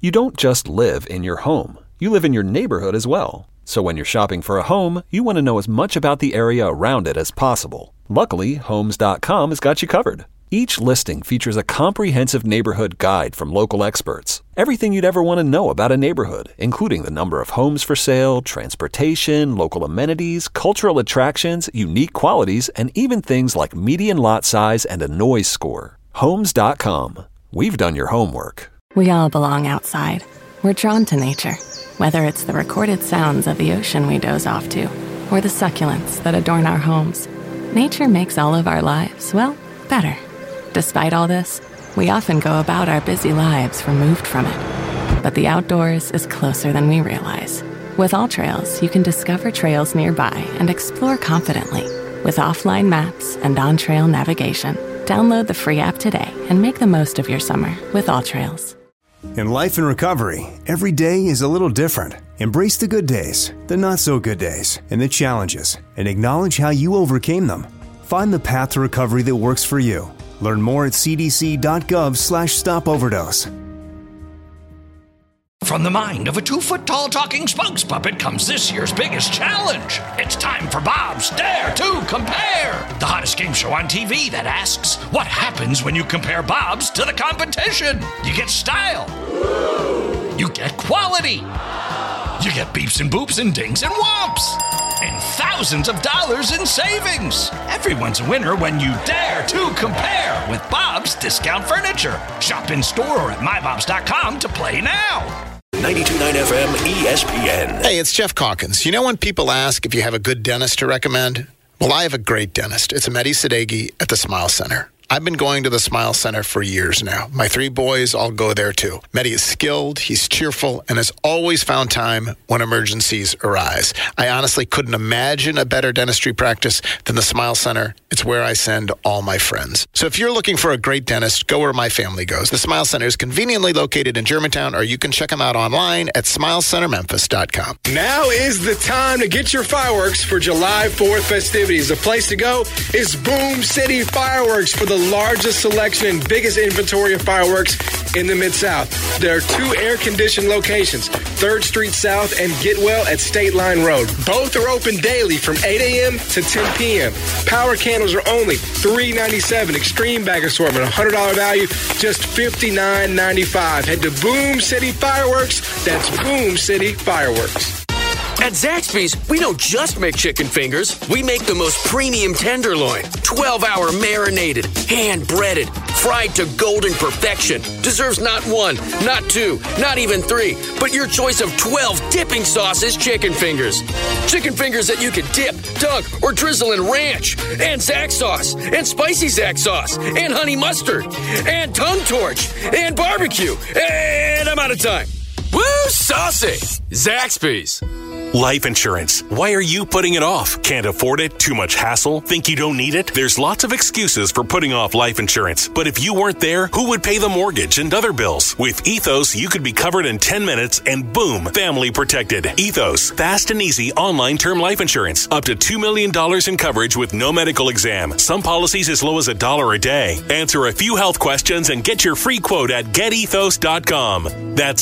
You don't just live in your home. You live in your neighborhood as well. So when you're shopping for a home, you want to know as much about the area around it as possible. Luckily, Homes.com has got you covered. Each listing features a comprehensive neighborhood guide from local experts. Everything you'd ever want to know about a neighborhood, including the number of homes for sale, transportation, local amenities, cultural attractions, unique qualities, and even things like median lot size and a noise score. Homes.com. We've done your homework. We all belong outside. We're drawn to nature, whether it's the recorded sounds of the ocean we doze off to, or the succulents that adorn our homes. Nature makes all of our lives, well, better. Despite all this, we often go about our busy lives removed from it. But the outdoors is closer than we realize. With AllTrails, you can discover trails nearby and explore confidently. With offline maps and on-trail navigation, download the free app today and make the most of your summer with AllTrails. In life and recovery, every day is a little different. Embrace the good days, the not-so-good days, and the challenges, and acknowledge how you overcame them. Find the path to recovery that works for you. Learn more at cdc.gov/stopoverdose. From the mind of a 2-foot-tall talking spokes puppet comes this year's biggest challenge. It's time for Bob's Dare to Compare, the hottest game show on TV that asks, what happens when you compare Bob's to the competition? You get style. You get quality. You get beeps and boops and dings and whomps. And thousands of dollars in savings. Everyone's a winner when you dare to compare with Bob's Discount Furniture. Shop in store or at mybobs.com to play now. 92.9 FM ESPN. Hey, it's Jeff Calkins. You know when people ask if you have a good dentist to recommend? Well, I have a great dentist. It's Mehdi Sadeghi at the Smile Center. I've been going to the Smile Center for years now. My 3 boys all go there too. Mehdi is skilled, he's cheerful, and has always found time when emergencies arise. I honestly couldn't imagine a better dentistry practice than the Smile Center. It's where I send all my friends. So if you're looking for a great dentist, go where my family goes. The Smile Center is conveniently located in Germantown, or you can check them out online at smilecentermemphis.com. Now is the time to get your fireworks for July 4th festivities. The place to go is Boom City Fireworks for the largest selection and biggest inventory of fireworks in the Mid-South. There are 2 air-conditioned locations, 3rd Street South and Getwell at State Line Road. Both are open daily from 8 a.m. to 10 p.m. Power candles are only $3.97. Extreme bag assortment, $100 value, just $59.95. Head to Boom City Fireworks. That's Boom City Fireworks. At Zaxby's, we don't just make chicken fingers. We make the most premium tenderloin, 12-hour marinated, hand-breaded, fried to golden perfection. Deserves not 1, not 2, not even 3, but your choice of 12 dipping sauces chicken fingers. Chicken fingers that you can dip, dunk, or drizzle in ranch, and Zax sauce, and spicy Zax sauce, and honey mustard, and tongue torch, and barbecue. And I'm out of time. Woo, saucy! Zaxby's. Life insurance. Why are you putting it off? Can't afford it? Too much hassle? Think you don't need it? There's lots of excuses for putting off life insurance. But if you weren't there, who would pay the mortgage and other bills? With Ethos, you could be covered in 10 minutes and boom, family protected. Ethos, fast and easy online term life insurance. Up to $2 million in coverage with no medical exam. Some policies as low as $1 a day. Answer a few health questions and get your free quote at getethos.com. That's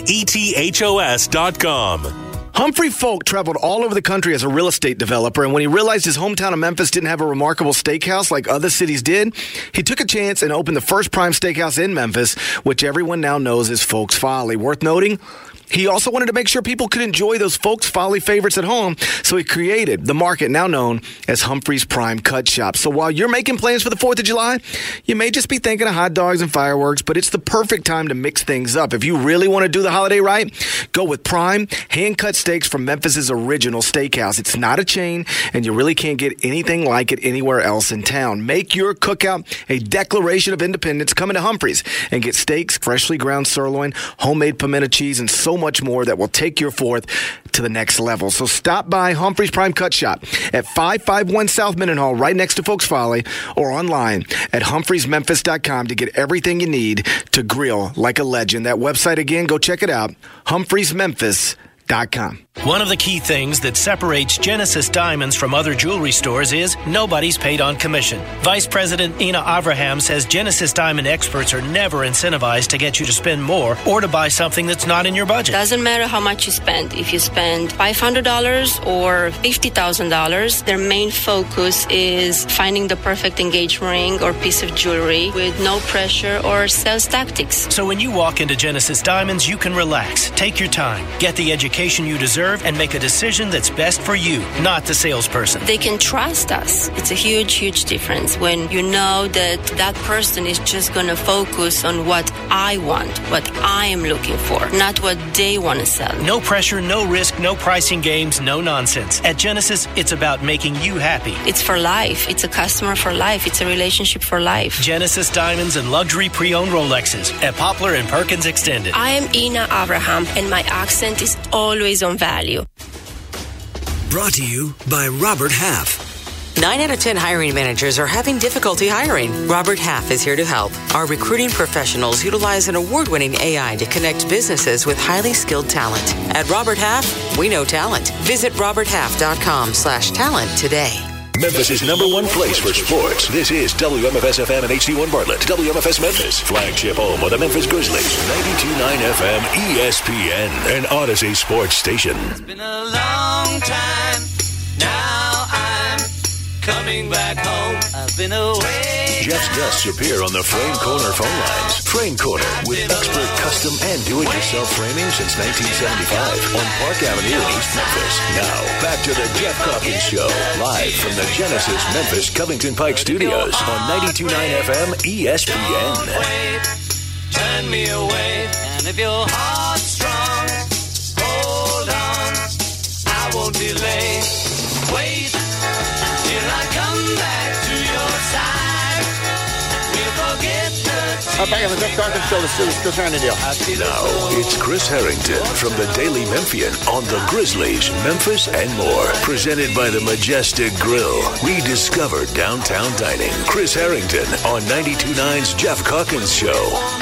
getethos.com. Humphrey Folk traveled all over the country as a real estate developer, and when he realized his hometown of Memphis didn't have a remarkable steakhouse like other cities did, he took a chance and opened the first prime steakhouse in Memphis, which everyone now knows as Folk's Folly. Worth noting, he also wanted to make sure people could enjoy those Folk's Folly favorites at home, so he created the market now known as Humphrey's Prime Cut Shop. So while you're making plans for the 4th of July, you may just be thinking of hot dogs and fireworks, but it's the perfect time to mix things up. If you really want to do the holiday right, go with Prime hand-cut steaks from Memphis's original steakhouse. It's not a chain, and you really can't get anything like it anywhere else in town. Make your cookout a declaration of independence. Come into Humphrey's and get steaks, freshly ground sirloin, homemade pimento cheese, and so much more that will take your 4th to the next level. So stop by Humphrey's Prime Cut Shop at 551 South Mendenhall, right next to Folk's Folly, or online at humphreysmemphis.com to get everything you need to grill like a legend. That website again, go check it out, humphreysmemphis.com. One of the key things that separates Genesis Diamonds from other jewelry stores is nobody's paid on commission. Vice President Ina Avraham says Genesis Diamond experts are never incentivized to get you to spend more or to buy something that's not in your budget. Doesn't matter how much you spend. If you spend $500 or $50,000, their main focus is finding the perfect engagement ring or piece of jewelry with no pressure or sales tactics. So when you walk into Genesis Diamonds, you can relax, take your time, get the education you deserve, and make a decision that's best for you, not the salesperson. They can trust us. It's a huge, huge difference when you know that that person is just going to focus on what I want, what I am looking for, not what they want to sell. No pressure, no risk, no pricing games, no nonsense. At Genesis, it's about making you happy. It's for life. It's a customer for life. It's a relationship for life. Genesis Diamonds and luxury pre-owned Rolexes at Poplar and Perkins Extended. I am Ina Avraham, and my accent is always on value. Brought to you by Robert Half. 9 out of 10 hiring managers are having difficulty hiring. Robert Half is here to help. Our recruiting professionals utilize an award-winning AI to connect businesses with highly skilled talent. At Robert Half, we know talent. Visit roberthalf.com/talent today. Memphis' #1 place for sports. This is WMFS-FM and HD1 Bartlett. WMFS Memphis, flagship home of the Memphis Grizzlies. 92.9 FM ESPN, an Odyssey sports station. It's been a long time. Now I'm coming back home. I've been away. Jeff's guests appear on the Frame Corner phone lines. Frame Corner, with expert custom and do-it-yourself framing since 1975 on Park Avenue in East Memphis. Now, back to the Jeff Calkins Show, live from the Genesis Memphis Covington Pike Studios on 92.9 FM ESPN. Turn me away, and if your heart's strong, hold on, I won't delay. Wait till I come back to your side. Back on the Jeff Calkins Show, this is Chris Harrington. Now, it's Chris Harrington from the Daily Memphian on the Grizzlies, Memphis, and more. Presented by the Majestic Grill. Rediscover downtown dining. Chris Harrington on 92.9's Jeff Calkins Show.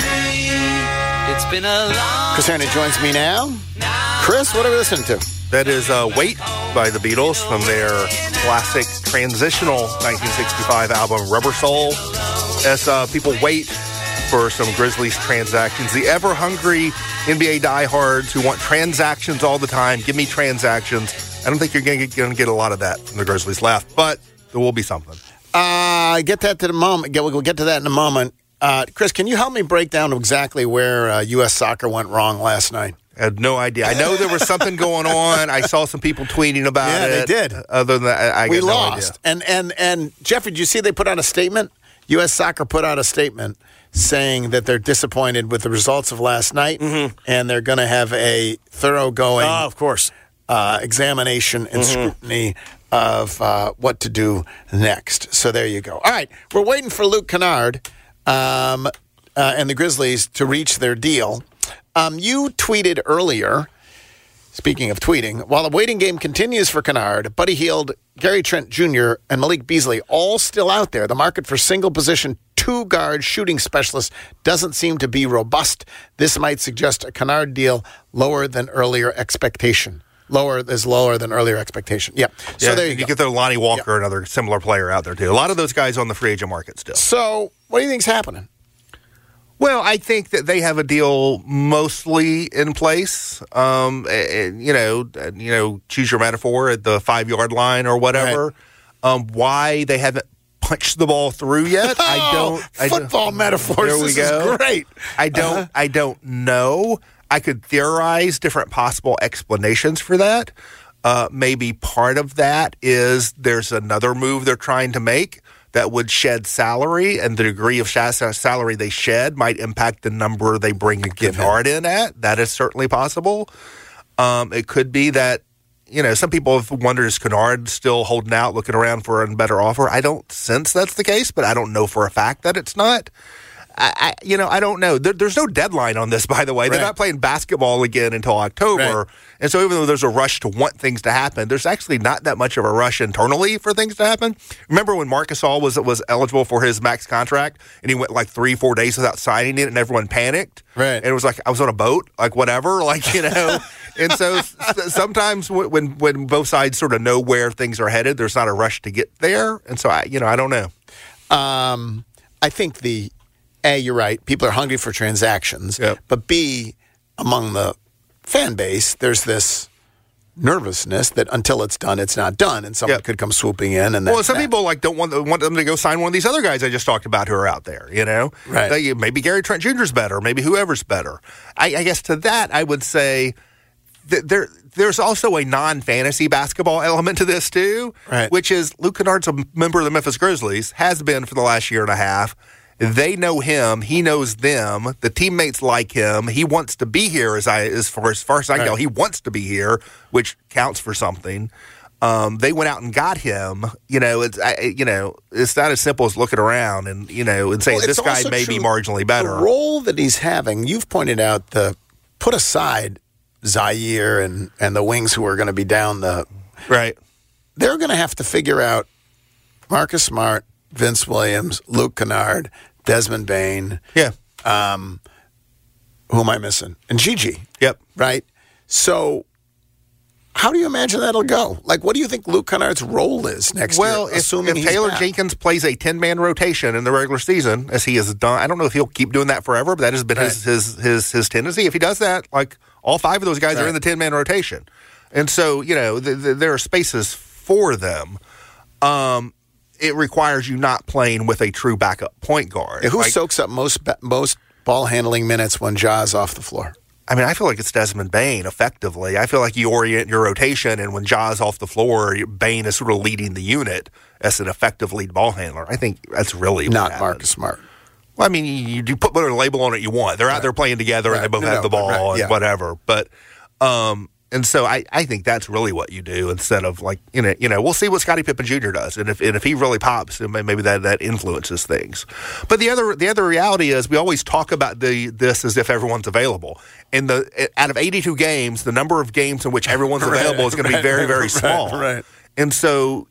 It's been a long Chris Harrington joins me now. Chris, what are we listening to? That is Wait by the Beatles from their classic transitional 1965 album Rubber Soul. As people wait for some Grizzlies transactions, the ever-hungry NBA diehards who want transactions all the time, give me transactions. I don't think you're going to get a lot of that from the Grizzlies left, but there will be something. Get that to the moment. We'll get to that in a moment. Chris, can you help me break down exactly where U.S. soccer went wrong last night? I had no idea. I know there was something going on. I saw some people tweeting about it. Yeah, they did. Other than that, I got no lost. idea. And Jeffrey, did you see they put out a statement? U.S. Soccer put out a statement saying that they're disappointed with the results of last night, and they're going to have a thoroughgoing, of course, examination and scrutiny of what to do next. So there you go. All right, we're waiting for Luke Kennard and the Grizzlies to reach their deal. You tweeted earlier, speaking of tweeting, while the waiting game continues for Kennard, Buddy Hield, Gary Trent Jr., and Malik Beasley all still out there. The market for single-position two-guard shooting specialists doesn't seem to be robust. This might suggest a Kennard deal lower than earlier expectation. Lower than earlier expectation. Yeah. So there you go. Get the Lonnie Walker, another similar player out there, too. A lot of those guys on the free agent market still. So what do you think's happening? Well, I think that they have a deal mostly in place. Choose your metaphor at the 5-yard line or whatever. Right. Why they haven't punched the ball through yet? Football metaphors. There we this go. Is great. I don't know. I could theorize different possible explanations for that. Maybe part of that is there's another move they're trying to make that would shed salary, and the degree of salary they shed might impact the number they bring Kennard in at. That is certainly possible. It could be that, some people have wondered, is Kennard still holding out, looking around for a better offer? I don't sense that's the case, but I don't know for a fact that it's not. I don't know. There's no deadline on this, by the way. They're not playing basketball again until October. Right. And so even though there's a rush to want things to happen, there's actually not that much of a rush internally for things to happen. Remember when Marc Gasol was eligible for his max contract, and he went like 3-4 days without signing it, and everyone panicked? Right. And it was like, I was on a boat, like whatever, And so sometimes when both sides sort of know where things are headed, there's not a rush to get there. And so I don't know. I think you're right. People are hungry for transactions. Yep. But B, among the fan base, there's this nervousness that until it's done, it's not done, and someone could come swooping in. And some people don't want them to go sign one of these other guys I just talked about who are out there. Right? Maybe Gary Trent Jr. is better. Maybe whoever's better. I guess to that I would say that there's also a non-fantasy basketball element to this too, right? Which is Luke Kennard's a member of the Memphis Grizzlies, has been for the last year and a half. They know him. He knows them. The teammates like him. He wants to be here. As far as I know, he wants to be here, which counts for something. They went out and got him. It's not as simple as looking around and saying this guy may be marginally better. The role that he's having, you've pointed out put aside Zaire and the wings who are going to be down the right. They're going to have to figure out Marcus Smart, Vince Williams, Luke Kennard, Desmond Bane. Yeah. Who am I missing? And Gigi. Yep. Right? So how do you imagine that'll go? Like, what do you think Luke Kennard's role is next year? Well, if Taylor Jenkins plays a 10-man rotation in the regular season, as he has done, I don't know if he'll keep doing that forever, but that has been his tendency. If he does that, like all five of those guys are in the 10-man rotation. And so, there are spaces for them. It requires you not playing with a true backup point guard. Yeah, who soaks up most ball handling minutes when Ja's off the floor? I mean, I feel like it's Desmond Bane, effectively. I feel like you orient your rotation, and when Ja's off the floor, Bane is sort of leading the unit as an effective lead ball handler. I think that's really not Marcus Smart. Well, I mean, you put whatever label on it you want. They're out there playing together, and they both have the ball and whatever. But and so I think that's really what you do instead of like we'll see what Scottie Pippen Jr. does, and if he really pops, maybe that influences things. But the other reality is we always talk about this as if everyone's available. And out of 82 games, the number of games in which everyone's available is going to be very, very small. Right. And so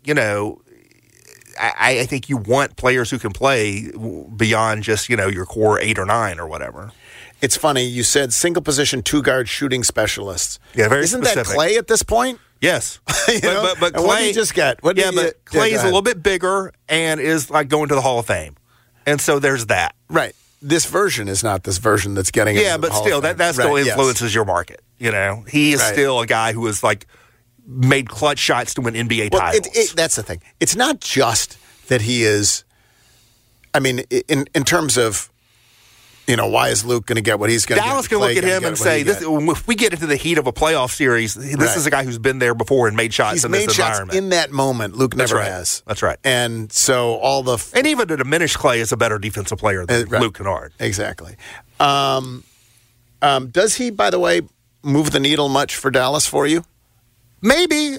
I think you want players who can play beyond just your core 8 or 9 or whatever. It's funny, you said single position 2-guard shooting specialists. Yeah, very Isn't specific. that Clay at this point? Yes. But Clay, what did you just get? Clay is a little bit bigger and is like going to the Hall of Fame. And so there's that. Right. This version is not this version that's getting into the Hall still, of Fame. that still influences your market. He is still a guy who is like made clutch shots to win NBA titles. That's the thing. It's not just that he is, I mean, in terms of, why is Luke going to get what he's going to get? Dallas can look at him and say, if we get into the heat of a playoff series, this is a guy who's been there before and made shots in this environment. Shots in that moment. Luke never has. That's right. And so and even a diminished Clay is a better defensive player than Luke Kennard. Exactly. Does he, by the way, move the needle much for Dallas for you? Maybe.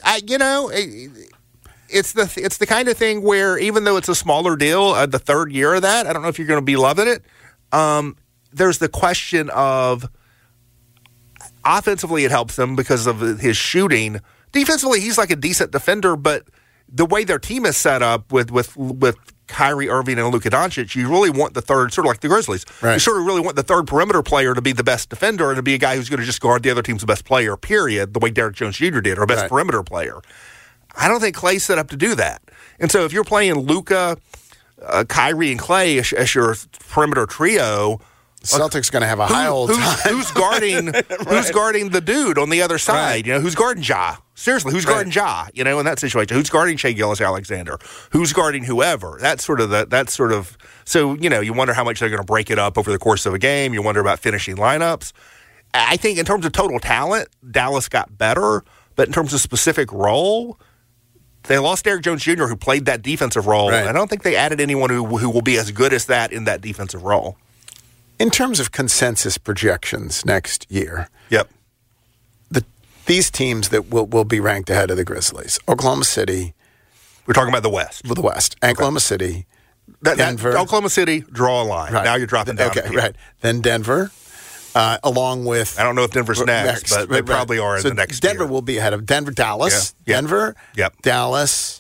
It's the kind of thing where even though it's a smaller deal, the third year of that, I don't know if you're going to be loving it. There's the question of offensively it helps them because of his shooting. Defensively, he's like a decent defender, but the way their team is set up with Kyrie Irving and Luka Doncic, you really want the third, sort of like the Grizzlies. Right. You sort of really want the third perimeter player to be the best defender and to be a guy who's going to just guard the other team's best player, period, the way Derrick Jones Jr. did, or best perimeter player. I don't think Clay's set up to do that. And so if you're playing Luka, Kyrie, and Clay as your perimeter trio, Celtics going to have a high old time. Who's guarding the dude on the other side? Right. Who's guarding Ja? Seriously, who's guarding Ja? In that situation, who's guarding Shai Gilgeous-Alexander? Who's guarding whoever? That's sort of so you wonder how much they're going to break it up over the course of a game. You wonder about finishing lineups. I think in terms of total talent, Dallas got better, but in terms of specific role, they lost Derrick Jones Jr., who played that defensive role. Right. I don't think they added anyone who will be as good as that in that defensive role. In terms of consensus projections next year, yep, these teams that will be ranked ahead of the Grizzlies, Oklahoma City. We're talking about the West. The West. Oklahoma City, Denver. Oklahoma City, draw a line. Right. Now you're dropping down. Okay, right. Then Denver, along with... I don't know if Denver's next, but they probably are in the next year. Denver will be ahead of Denver, Dallas, Denver, Dallas,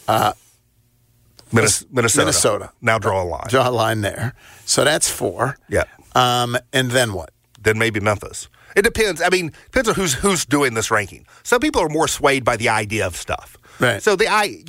Minnesota. Now draw a line. Draw a line there. So that's 4. Yeah. And then what? Then maybe Memphis. It depends. I mean, depends on who's doing this ranking. Some people are more swayed by the idea of stuff. Right. So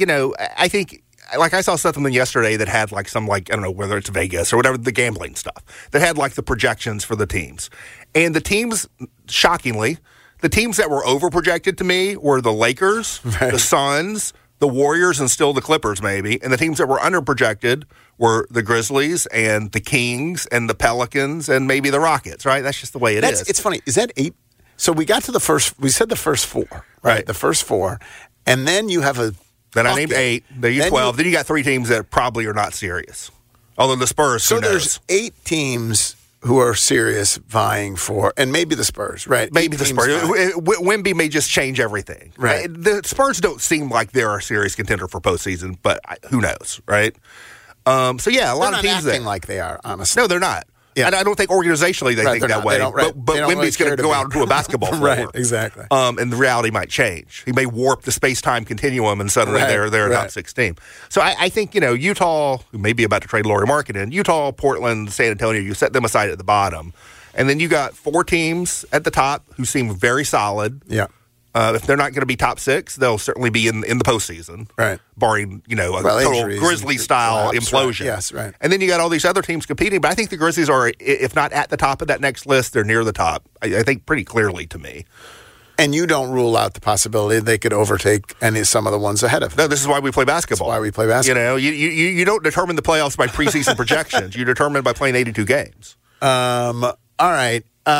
I think. Like I saw something yesterday that had like some I don't know whether it's Vegas or whatever, the gambling stuff that had like the projections for the teams. And the teams, shockingly, the teams that were over projected to me were the Lakers, the Suns, the Warriors, and still the Clippers maybe. And the teams that were under projected were the Grizzlies and the Kings and the Pelicans and maybe the Rockets, right? That's just the way it is. It's funny. Is that 8? So we got to we said the first 4, right? The first 4. And then you have a... Then I named 8. Then you 12. Then you got 3 teams that probably are not serious. Although the Spurs, so there's 8 teams who are serious vying for, and maybe the Spurs, right? Maybe the Spurs. Wemby may just change everything. Right. The Spurs don't seem like they're a serious contender for postseason, but who knows, right? So yeah, a lot of teams acting like they are, honestly. No, they're not. Yeah. And I don't think organizationally they think that way. But Wemby's going to go out into a basketball floor. Right, exactly. And the reality might change. He may warp the space-time continuum, and suddenly they're a top 6 team. So I think, Utah, who may be about to trade Lauri Markkanen, Utah, Portland, San Antonio, you set them aside at the bottom. And then you got 4 teams at the top who seem very solid. Yeah. If they're not going to be top 6, they'll certainly be in the postseason, right? Barring a total Grizzly-style implosion. Right. Yes, right. And then you got all these other teams competing. But I think the Grizzlies are, if not at the top of that next list, they're near the top. I think pretty clearly to me. And you don't rule out the possibility they could overtake some of the ones ahead of them. No, this is why we play basketball. That's why we play basketball. You don't determine the playoffs by preseason projections. You determine by playing 82 games. All right.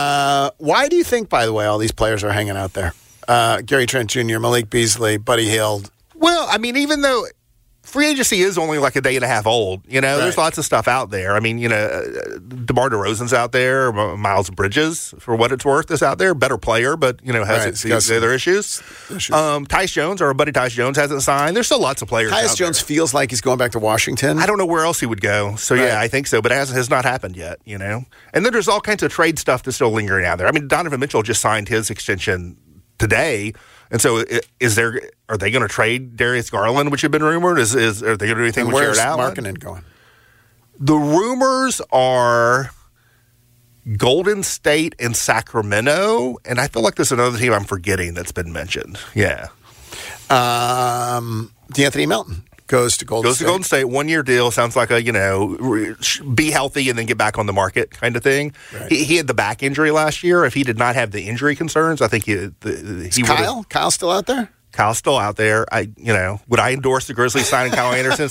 Why do you think, by the way, all these players are hanging out there? Gary Trent Jr., Malik Beasley, Buddy Hield. Well, I mean, even though free agency is only like a day and a half old, there's lots of stuff out there. I mean, DeMar DeRozan's out there, Miles Bridges, for what it's worth, is out there. Better player, but, has other issues. Tyus Jones, our buddy Tyus Jones, hasn't signed. There's still lots of players out there. Tyus Jones feels like he's going back to Washington. I don't know where else he would go. So, yeah, I think so, but it has not happened yet, And then there's all kinds of trade stuff that's still lingering out there. I mean, Donovan Mitchell just signed his extension today, and so are they going to trade Darius Garland, which had been rumored? Are they going to do anything with Jared Allen? Where's Markkanen going? The rumors are Golden State and Sacramento, and I feel like there's another team I'm forgetting that's been mentioned. Yeah. DeAnthony Melton goes to Golden State. 1-year deal. Sounds like a, be healthy and then get back on the market kind of thing. Right. He had the back injury last year. If he did not have the injury concerns, I think he would. Kyle's still out there? Kyle's still out there. Would I endorse the Grizzlies signing Kyle Anderson?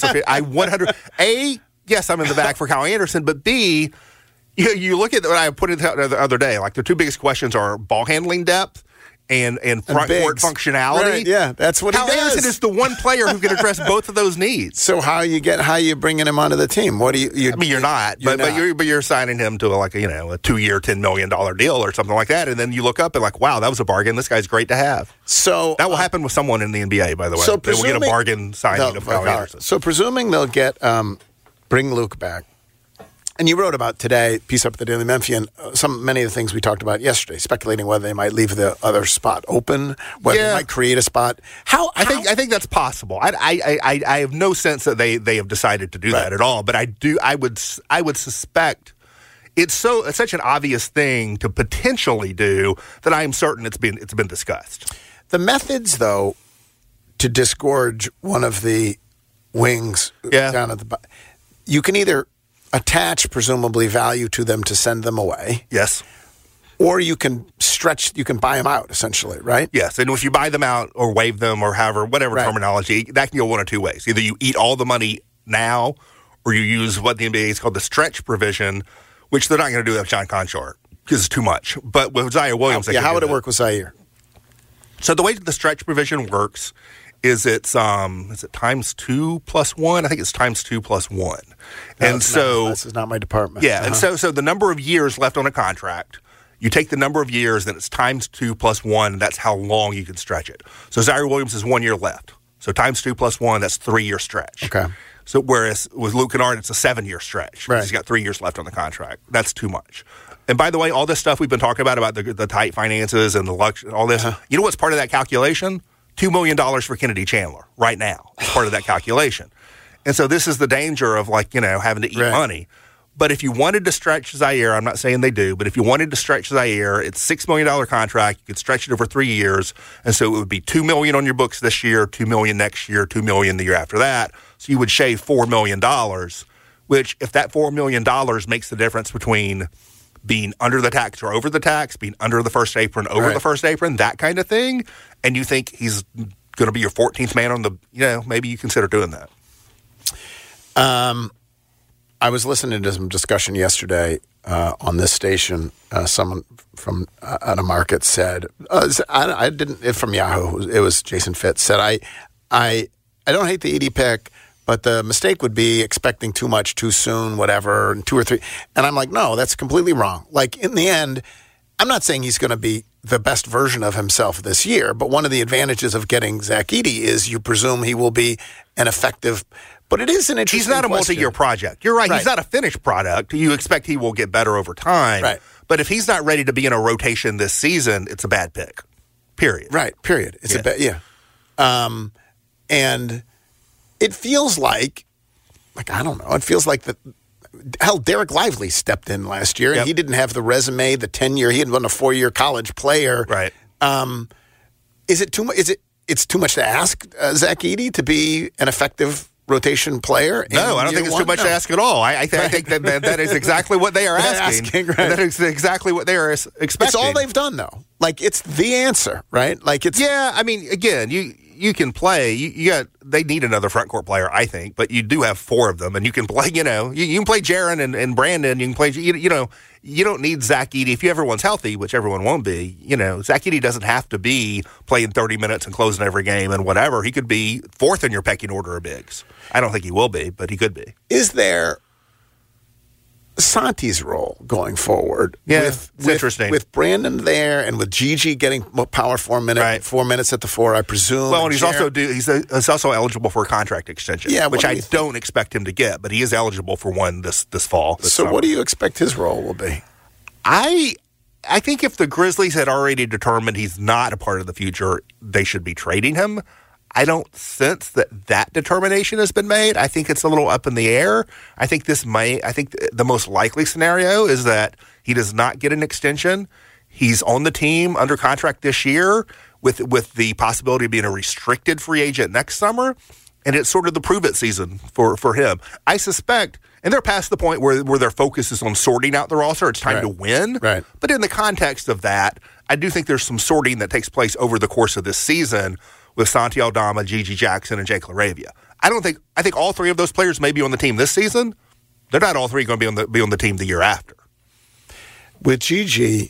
Yes, I'm in the back for Kyle Anderson, but B, you look at what I put it the other day, like the 2 biggest questions are ball handling depth and front court functionality. Right, yeah, that's what Kyle he does. Anderson is the one player who can address both of those needs. So how you bringing him onto the team? What do you? I mean, you're not, but you're signing him to a 2-year, $10 million deal or something like that, and then you look up and wow, that was a bargain. This guy's great to have. So that will happen with someone in the NBA, by the way. So they will get a bargain signing of Kyle Anderson. So presuming they'll get bring Luke back. And you wrote about today, piece up at the Daily Memphian, many of the things we talked about yesterday, speculating whether they might leave the other spot open, whether they might create a spot. I think that's possible. I have no sense that they have decided to do that at all. But I would suspect it's such an obvious thing to potentially do that I am certain it's been discussed. The methods, though, to disgorge one of the wings down at the bottom, you can either attach presumably value to them to send them away. Yes. Or you can buy them out essentially, right? Yes. And if you buy them out or waive them or whatever terminology, that can go one of 2 ways. Either you eat all the money now or you use what the NBA is called the stretch provision, which they're not going to do with John Conchar because it's too much. But with Zaire Williams, how would it work with Zaire? So the way the stretch provision works is is it times 2 plus 1? I think it's times 2 plus 1. This is not my department. Yeah, and so the number of years left on a contract, you take the number of years, then it's times 2 plus 1, and that's how long you can stretch it. So Zaire Williams has 1 year left. So times 2 plus 1, that's 3-year stretch. Okay. So whereas with Luke Kennard, it's a 7-year stretch. Right. He's got 3 years left on the contract. That's too much. And by the way, all this stuff we've been talking about the tight finances and the luxury, all this, you know what's part of that calculation? $2 million for Kennedy Chandler right now as part of that calculation. And so this is the danger of having to eat money. But if you wanted to stretch Zaire, I'm not saying they do, but if you wanted to stretch Zaire, it's a $6 million contract. You could stretch it over 3 years. And so it would be $2 million on your books this year, $2 million next year, $2 million the year after that. So you would shave $4 million, which if that $4 million makes the difference between being under the tax or over the tax, being under the first apron, over the first apron, that kind of thing, and you think he's going to be your 14th man on the, maybe you consider doing that. I was listening to some discussion yesterday on this station. Someone from out of market said, I didn't, from Yahoo, it was Jason Fitz, said, I don't hate the Edey pick, but the mistake would be expecting too much too soon, whatever, and 2 or 3. And I'm like, no, that's completely wrong. Like, in the end, I'm not saying he's going to be the best version of himself this year, but one of the advantages of getting Zach Edey is you presume he will be an effective. But it is an interesting He's not a multi-year project. You're right. He's not a finished product. You expect he will get better over time. Right. But if he's not ready to be in a rotation this season, it's a bad pick. Period. Right. Period. It's a bad, and it feels like I don't know. It feels like Derek Lively stepped in last year, and he didn't have the resume, the tenure. He hadn't been a 4-year college player. Right. Is it too much? It's too much to ask Zach Edey to be an effective rotation player? No, I don't think it's too much to ask at all. I think that is exactly what they are asking. Right. That is exactly what they are expecting. It's all they've done, though. Like, it's the answer, right? Like, it's I mean, again, you can play. They need another front court player, I think, but you do have 4 of them, and you can play. You can play Jaren and Brandon. You can play. You don't need Zach Edey if everyone's healthy, which everyone won't be. Zach Edey doesn't have to be playing 30 minutes and closing every game and whatever. He could be 4th in your pecking order of bigs. I don't think he will be, but he could be. Is there Santi's role going forward? Yeah, it's interesting. With Brandon there and with Gigi getting power 4 minutes at the 4, I presume. Well, and he's also eligible for a contract extension, which I don't expect him to get, but he is eligible for one this fall. So what do you expect his role will be? I think if the Grizzlies had already determined he's not a part of the future, they should be trading him. I don't sense that determination has been made. I think it's a little up in the air. I think the most likely scenario is that he does not get an extension. He's on the team under contract this year with the possibility of being a restricted free agent next summer. And it's sort of the prove-it season for him. I suspect, and they're past the point where their focus is on sorting out the roster. It's time to win. Right. But in the context of that, I do think there's some sorting that takes place over the course of this season with Santi Aldama, Gigi Jackson, and Jake LaRavia. I think all 3 of those players may be on the team this season. They're not all 3 going to be on the team the year after. With Gigi,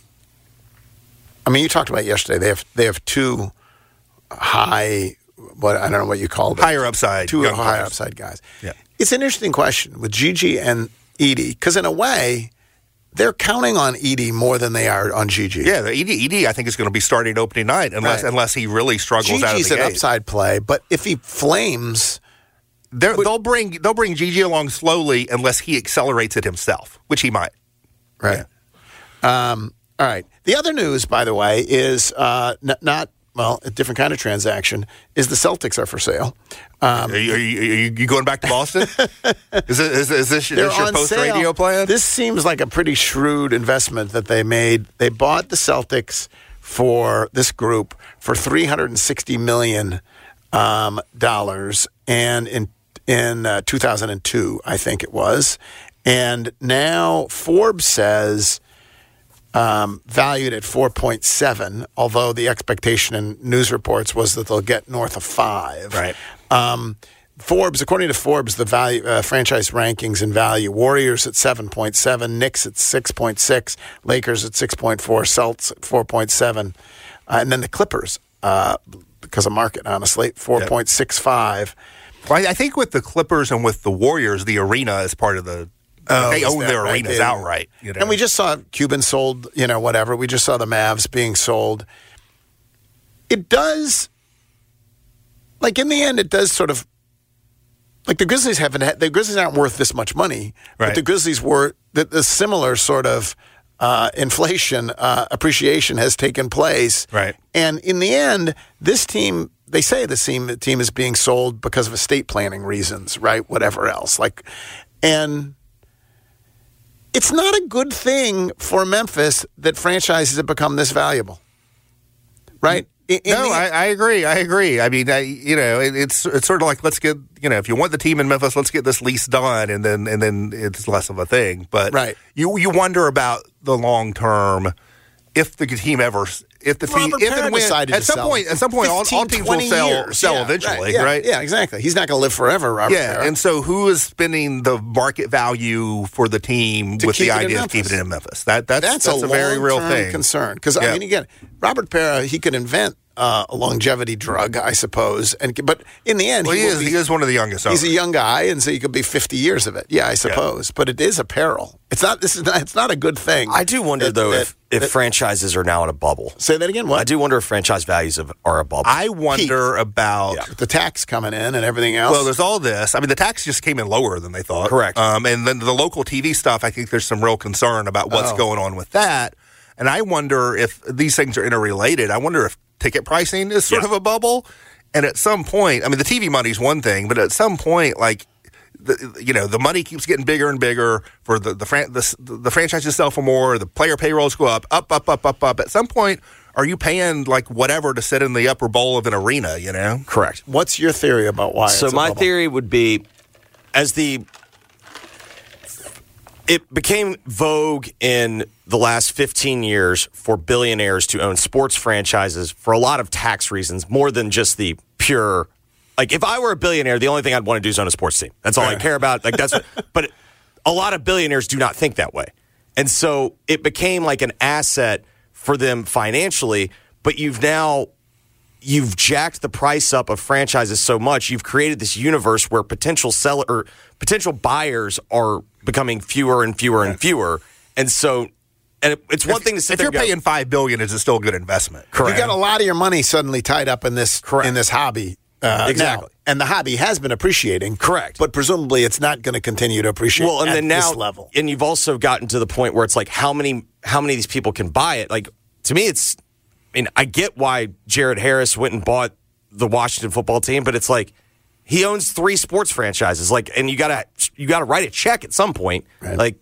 I mean, you talked about it yesterday. They have 2 high, I don't know what you call them. Higher upside. 2 higher upside guys. Yeah. It's an interesting question with Gigi and Edey, because in a way, they're counting on Edey more than they are on Gigi. Yeah, Edey I think is going to be starting opening night unless he really struggles Gigi's out of the gate. Gigi's an upside play, but if he flames, they'll bring Gigi along slowly unless he accelerates it himself, which he might. Right. Yeah. All right. The other news, by the way, is not a different kind of transaction, is the Celtics are for sale. Are you going back to Boston? Is this your post-radio plan? This seems like a pretty shrewd investment that they made. They bought the Celtics for this group for $360 million and in 2002, I think it was. And now Forbes says valued at 4.7, although the expectation in news reports was that they'll get north of 5. Right. Forbes, according to Forbes, the value franchise rankings in value: Warriors at 7.7, Knicks at 6.6, Lakers at 6.4, Celtics at 4.7, and then the Clippers, because of market, honestly, 4.65. Well, I think with the Clippers and with the Warriors, the arena is part of the. They own their arenas outright. And we just saw Cuban sold, whatever. We just saw the Mavs being sold. It does, like in the end, it does sort of, like the Grizzlies the Grizzlies aren't worth this much money, but the Grizzlies were, the similar sort of inflation, appreciation has taken place. Right. And in the end, this team, they say the team is being sold because of estate planning reasons, right? Whatever else. And it's not a good thing for Memphis that franchises have become this valuable, right? I agree. I mean, it's sort of like, let's get, if you want the team in Memphis, let's get this lease done, and then it's less of a thing. But right. you wonder about the long term. If the team ever, if the team, if and when, at some point, all teams will sell eventually, right? Yeah, exactly. He's not going to live forever, Robert. Yeah, and so who is spending the market value for the team with the idea of keeping it in Memphis? That's a very real thing. Concern, because I mean, again, Robert Pera, he could invent a longevity drug, I suppose, but in the end, he is one of the youngest owners. He's a young guy, and so he could be 50 years of it. Yeah, I suppose, but it is a peril. It's not a good thing. I do wonder if franchises are now in a bubble. Say that again. What? I do wonder if franchise values are a bubble. I wonder about the tax coming in and everything else. Well, there's all this. I mean, the tax just came in lower than they thought. Correct. And then the local TV stuff, I think there's some real concern about what's going on with that. And I wonder if these things are interrelated. I wonder if ticket pricing is sort of a bubble. And at some point, I mean, the TV money's one thing, but at some point, like, the money keeps getting bigger and bigger for the franchises sell for more, the player payrolls go up. At some point, are you paying like whatever to sit in the upper bowl of an arena, Correct. What's your theory about why So my theory would be, it became vogue in the last 15 years for billionaires to own sports franchises for a lot of tax reasons, more than just the pure. Like, if I were a billionaire, the only thing I'd want to do is own a sports team. That's all I care about. Like, but a lot of billionaires do not think that way. And so it became like an asset for them financially, but you've jacked the price up of franchises so much, you've created this universe where potential buyers are becoming fewer and fewer and fewer. And so, it's one thing to sit there. If you're paying $5 billion, is it still a good investment? Correct. You got a lot of your money suddenly tied up in this hobby. Exactly. Now, and the hobby has been appreciating. Correct. But presumably it's not going to continue to appreciate this level. And you've also gotten to the point where it's like, how many of these people can buy it? Like, to me, I get why Jared Harris went and bought the Washington football team, but it's like, he owns 3 sports franchises. Like, and you gotta write a check at some point. Right. Like,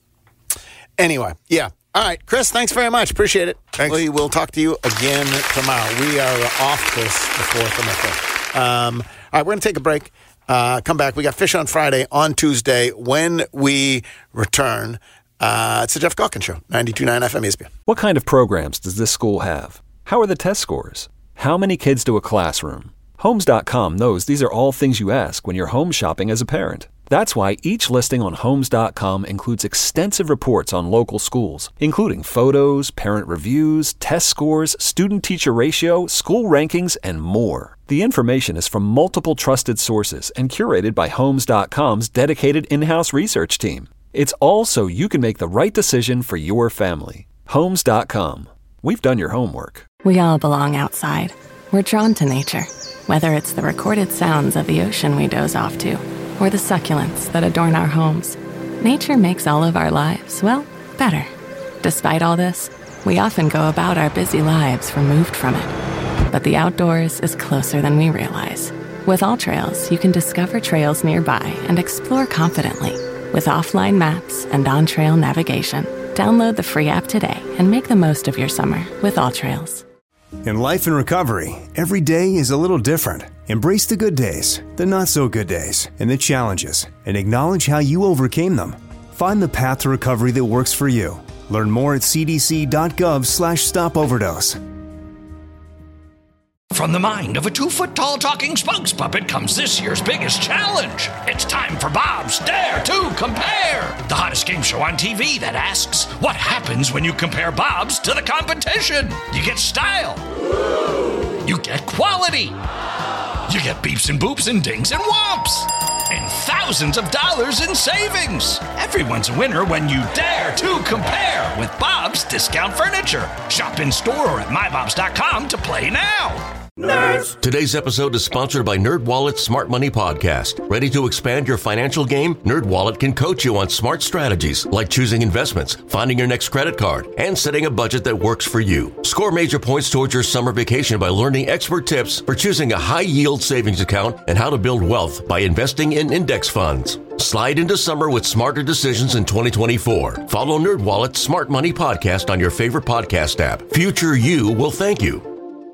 anyway, yeah. All right, Chris, thanks very much. Appreciate it. Thanks. We will talk to you again tomorrow. We are off this the 4th and the 5th. All right, we're going to take a break. Come back. We got Fish on Friday, on Tuesday. When we return, it's the Jeff Calkins Show, 92.9 FM ESPN. What kind of programs does this school have? How are the test scores? How many kids do a classroom? Homes.com knows these are all things you ask when you're home shopping as a parent. That's why each listing on Homes.com includes extensive reports on local schools, including photos, parent reviews, test scores, student-teacher ratio, school rankings, and more. The information is from multiple trusted sources and curated by Homes.com's dedicated in-house research team. It's all so you can make the right decision for your family. Homes.com. We've done your homework. We all belong outside. We're drawn to nature, whether it's the recorded sounds of the ocean we doze off to, or the succulents that adorn our homes. Nature makes all of our lives, well, better. Despite all this, we often go about our busy lives removed from it. But the outdoors is closer than we realize. With AllTrails, you can discover trails nearby and explore confidently. With offline maps and on-trail navigation, download the free app today and make the most of your summer with AllTrails. In life and recovery, every day is a little different. Embrace the good days, the not-so-good days, and the challenges, and acknowledge how you overcame them. Find the path to recovery that works for you. Learn more at cdc.gov/stopoverdose. From the mind of a 2-foot-tall talking spokes puppet comes this year's biggest challenge. It's time for Bob's Dare to Compare, the hottest game show on TV that asks, what happens when you compare Bob's to the competition? You get style. You get quality. You get beeps and boops and dings and whomps. And thousands of dollars in savings. Everyone's a winner when you dare to compare with Bob's Discount Furniture. Shop in store or at mybobs.com to play now. Nerds! Today's episode is sponsored by NerdWallet's Smart Money Podcast. Ready to expand your financial game? NerdWallet can coach you on smart strategies like choosing investments, finding your next credit card, and setting a budget that works for you. Score major points towards your summer vacation by learning expert tips for choosing a high-yield savings account and how to build wealth by investing in index funds. Slide into summer with smarter decisions in 2024. Follow NerdWallet's Smart Money Podcast on your favorite podcast app. Future you will thank you.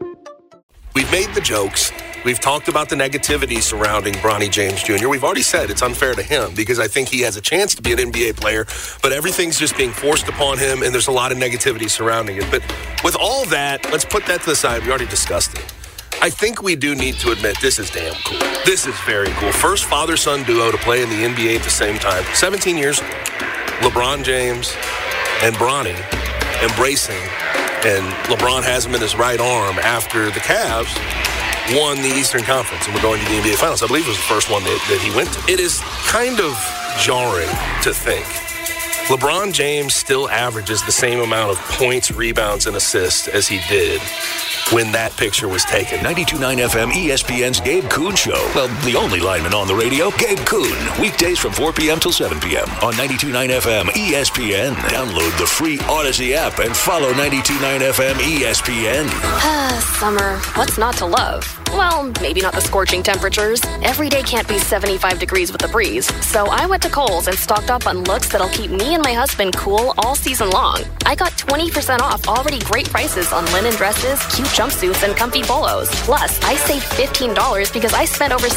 We've made the jokes. We've talked about the negativity surrounding Bronny James Jr. We've already said it's unfair to him because I think he has a chance to be an NBA player, but everything's just being forced upon him, and there's a lot of negativity surrounding it. But with all that, let's put that to the side. We already discussed it. I think we do need to admit this is damn cool. This is very cool. First father-son duo to play in the NBA at the same time. 17 years, LeBron James and Bronny embracing. And LeBron has him in his right arm after the Cavs won the Eastern Conference and were going to the NBA Finals. I believe it was the first one that he went to. It is kind of jarring to think LeBron James still averages the same amount of points, rebounds, and assists as he did when that picture was taken. 92.9 FM ESPN's Gabe Kuhn Show. Well, the only lineman on the radio, Gabe Kuhn. Weekdays from 4 p.m. till 7 p.m. on 92.9 FM ESPN. Download the free Odyssey app and follow 92.9 FM ESPN. Summer. What's not to love? Well, maybe not the scorching temperatures. Every day can't be 75 degrees with a breeze. So I went to Kohl's and stocked up on looks that'll keep me and my husband cool all season long. I got 20% off already great prices on linen dresses, cute jumpsuits, and comfy polos. Plus, I saved $15 because I spent over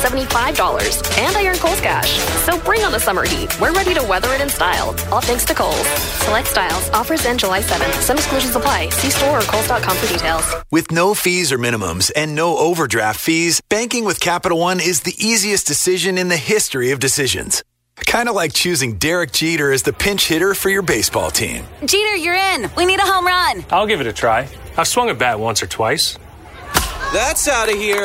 $75. And I earned Kohl's Cash. So bring on the summer heat. We're ready to weather it in style. All thanks to Kohl's. Select styles. Offers end July 7th. Some exclusions apply. See store or Kohl's.com for details. With no fees or minimums and no overdraft fees, banking with Capital One is the easiest decision in the history of decisions. Kind of like choosing Derek Jeter as the pinch hitter for your baseball team. Jeter, you're in. We need a home run. I'll give it a try. I've swung a bat once or twice. That's out of here.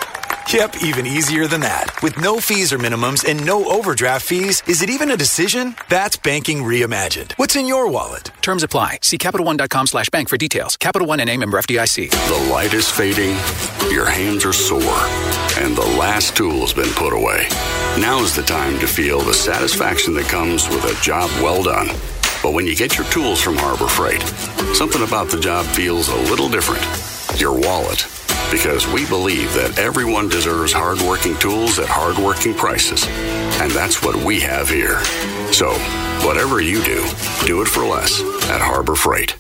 Yep, even easier than that. With no fees or minimums and no overdraft fees, is it even a decision? That's banking reimagined. What's in your wallet? Terms apply. See CapitalOne.com/bank for details. Capital One N.A. member FDIC. The light is fading, your hands are sore, and the last tool's been put away. Now's the time to feel the satisfaction that comes with a job well done. But when you get your tools from Harbor Freight, something about the job feels a little different. Your wallet. Because we believe that everyone deserves hardworking tools at hardworking prices. And that's what we have here. So, whatever you do, do it for less at Harbor Freight.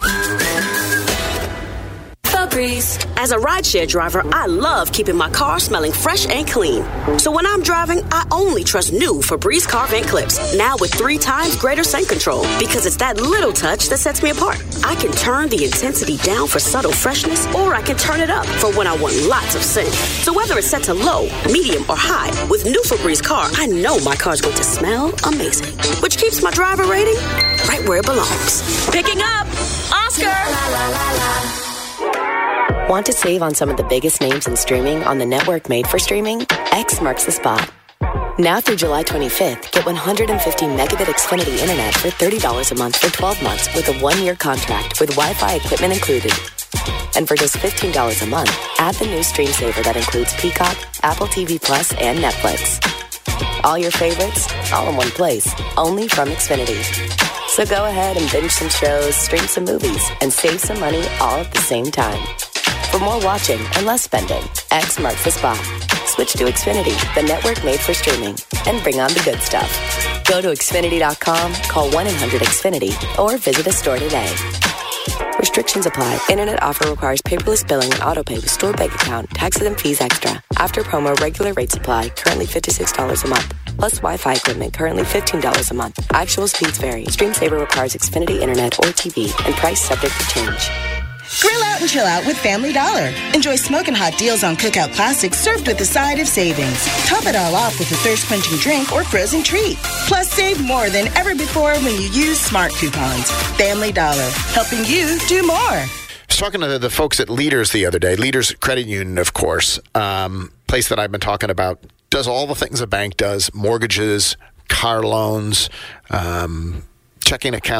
As a rideshare driver, I love keeping my car smelling fresh and clean. So when I'm driving, I only trust new Febreze car vent clips. Now with 3 times greater scent control. Because it's that little touch that sets me apart. I can turn the intensity down for subtle freshness, or I can turn it up for when I want lots of scent. So whether it's set to low, medium, or high, with new Febreze car, I know my car's going to smell amazing. Which keeps my driver rating right where it belongs. Picking up! Oscar! Want to save on some of the biggest names in streaming on the network made for streaming? X marks the spot. Now through July 25th, get 150 megabit Xfinity internet for $30 a month for 12 months with a 1-year contract with Wi-Fi equipment included. And for just $15 a month, add the new Stream Saver that includes Peacock, Apple TV Plus, and Netflix. All your favorites, all in one place, only from Xfinity. So go ahead and binge some shows, stream some movies, and save some money all at the same time. For more watching and less spending, X marks the spot. Switch to Xfinity, the network made for streaming, and bring on the good stuff. Go to Xfinity.com, call 1-800-XFINITY, or visit a store today. Restrictions apply. Internet offer requires paperless billing and autopay with stored bank account, taxes and fees extra. After promo, regular rates apply. Currently $56 a month. Plus Wi-Fi equipment, currently $15 a month. Actual speeds vary. Stream Saver requires Xfinity Internet or TV, and price subject to change. Grill out and chill out with Family Dollar. Enjoy smoking hot deals on cookout classics served with a side of savings. Top it all off with a thirst-quenching drink or frozen treat. Plus, save more than ever before when you use smart coupons. Family Dollar, helping you do more. I was talking to the folks at Leaders the other day. Leaders Credit Union, of course, place that I've been talking about, does all the things a bank does: mortgages, car loans, checking accounts,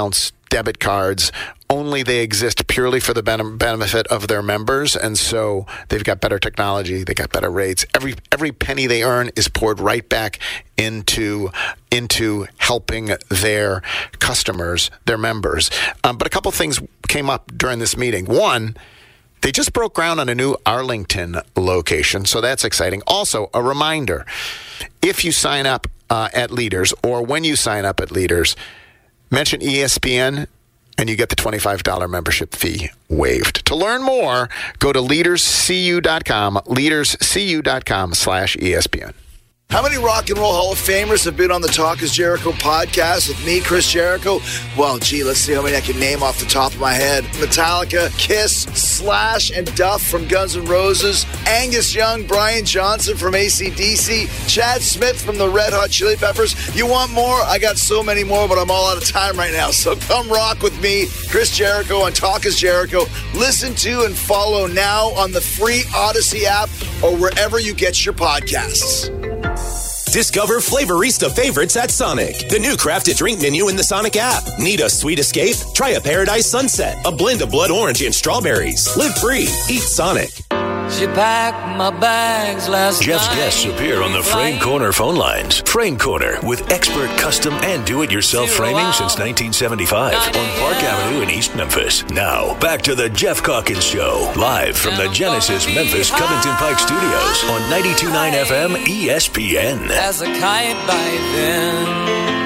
debit cards, only they exist purely for the benefit of their members, and so they've got better technology, they got better rates. Every penny they earn is poured right back into helping their customers, their members. But a couple things came up during this meeting. One, they just broke ground on a new Arlington location, so that's exciting. Also, a reminder, if you sign up at Leaders, or when you sign up at Leaders, mention ESPN, and you get the $25 membership fee waived. To learn more, go to leaderscu.com, leaderscu.com/ESPN. How many Rock and Roll Hall of Famers have been on the Talk is Jericho podcast with me, Chris Jericho? Well, gee, let's see how many I can name off the top of my head. Metallica, Kiss, Slash, and Duff from Guns N' Roses, Angus Young, Brian Johnson from AC/DC, Chad Smith from the Red Hot Chili Peppers. You want more? I got so many more, but I'm all out of time right now. So come rock with me, Chris Jericho, on Talk is Jericho. Listen to and follow now on the free Odyssey app or wherever you get your podcasts. Discover Flavorista favorites at Sonic. The new crafted drink menu in the Sonic app. Need a sweet escape? Try a Paradise Sunset, a blend of blood orange and strawberries. Live free. Eat Sonic. She packed my bags last Jeff's night. guests appear on the Frame Corner phone lines. Frame Corner with expert custom and do-it-yourself framing since 1975 on Park Avenue in East Memphis. Now, back to the Jeff Calkins Show, live from the Genesis Memphis Covington Pike Studios on 92.9 FM ESPN. As a kite by then.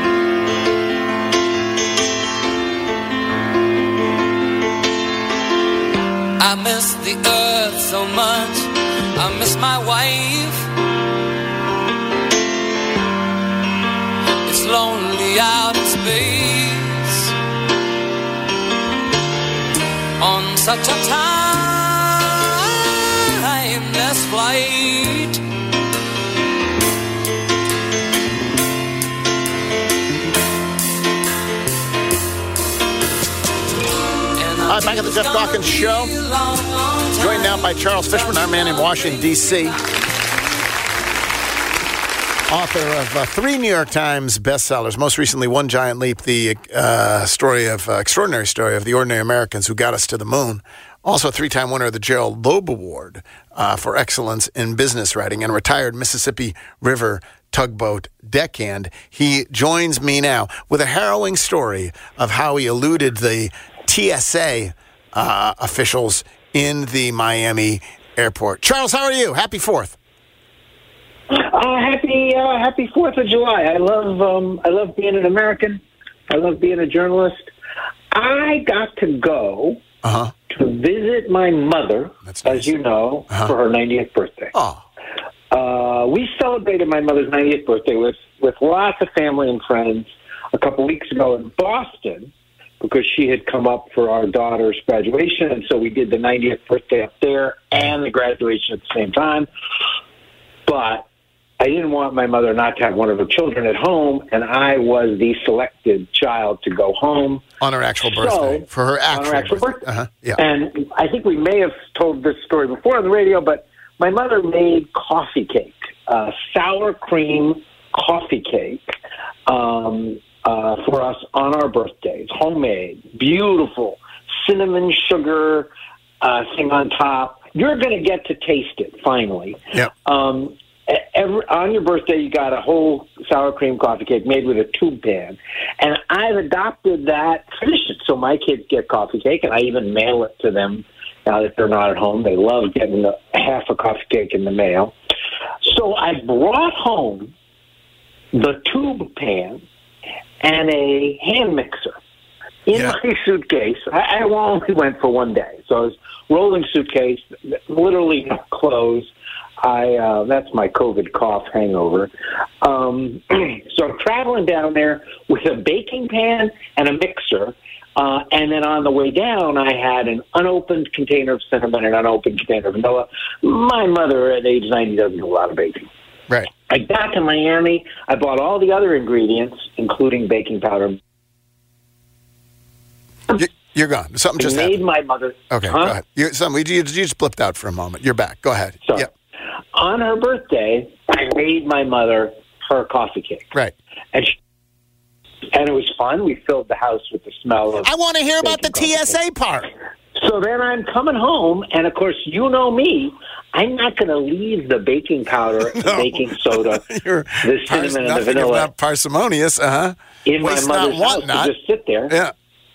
I miss the earth so much. I miss my wife. It's lonely out in space on such a timeless flight. All right, back at the Jeff Calkins Show. Joined now by Charles Fishman, our man in Washington, D.C. Author of 3 New York Times bestsellers. Most recently, One Giant Leap, the extraordinary story of the ordinary Americans who got us to the moon. Also a 3-time winner of the Gerald Loeb Award for excellence in business writing, and retired Mississippi River tugboat deckhand. He joins me now with a harrowing story of how he eluded the TSA officials in the Miami airport. Charles, how are you? Happy 4th. Happy 4th of July. I love being an American. I love being a journalist. I got to go to visit my mother, as you know, for her 90th birthday. We celebrated my mother's 90th birthday with lots of family and friends a couple weeks ago in Boston, because she had come up for our daughter's graduation, and so we did the 90th birthday up there and the graduation at the same time. But I didn't want my mother not to have one of her children at home, and I was the selected child to go home. On her actual birthday. For her actual birthday. Yeah. And I think we may have told this story before on the radio, but my mother made coffee cake, sour cream coffee cake, for us on our birthdays, homemade, beautiful, cinnamon sugar thing on top. You're going to get to taste it, finally. Yep. On your birthday, you got a whole sour cream coffee cake made with a tube pan. And I've adopted that tradition. So my kids get coffee cake, and I even mail it to them now that they're not at home. They love getting half a coffee cake in the mail. So I brought home the tube pan and a hand mixer in my suitcase. I only went for one day, so I was rolling suitcase, literally no clothes. That's my COVID cough hangover. So I'm traveling down there with a baking pan and a mixer, and then on the way down, I had an unopened container of cinnamon and an unopened container of vanilla. My mother, at age 90, doesn't do a lot of baking. Right. I got to Miami. I bought all the other ingredients, including baking powder. You're gone. Something just happened. Made my mother. Okay, go ahead. You just blipped out for a moment. You're back. Go ahead. Sorry. Yep. On her birthday, I made my mother her coffee cake. Right. And And it was fun. We filled the house with the smell of... I want to hear about the baking coffee TSA cake. part. So then I'm coming home, and of course, you know me. I'm not going to leave the baking powder, the baking soda, the cinnamon, and the vanilla Not parsimonious, in my mother's house to just sit there. Yeah.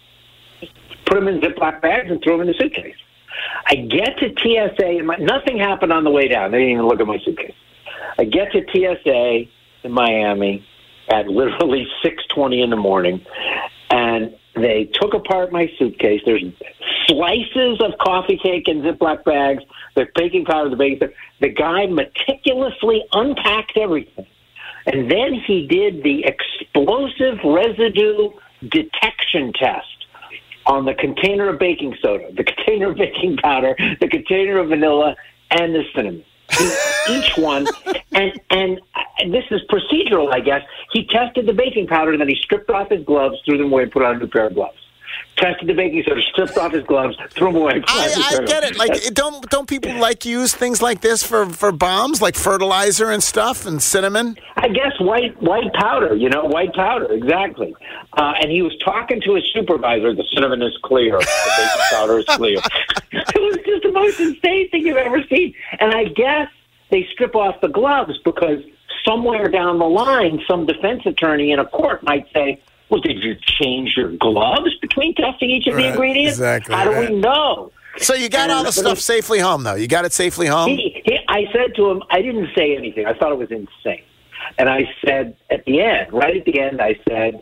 Put them in Ziploc bags and throw them in the suitcase. I get to TSA, and nothing happened on the way down. They didn't even look at my suitcase. I get to TSA in Miami at literally 6:20 in the morning, and they took apart my suitcase. There's slices of coffee cake in Ziploc bags. The baking powder, the baking soda. The guy meticulously unpacked everything. And then he did the explosive residue detection test on the container of baking soda, the container of baking powder, the container of vanilla, and the cinnamon. Each one, and this is procedural, I guess. He tested the baking powder, and then he stripped off his gloves, threw them away, and put on a new pair of gloves. Tested the baking soda, stripped off his gloves, threw them away. And put on a new pair I get it. Like, don't people use things like this for bombs, like fertilizer and stuff, and cinnamon? I guess white powder, white powder, exactly. And he was talking to his supervisor. The cinnamon is clear. The baking powder is clear. It was just the most insane thing you've ever seen. And I guess they strip off the gloves because somewhere down the line, some defense attorney in a court might say, well, did you change your gloves between testing each of the ingredients? Exactly. How do we know? So you got all the stuff safely home, though? You got it safely home? I said to him, I didn't say anything. I thought it was insane. And I said right at the end, I said,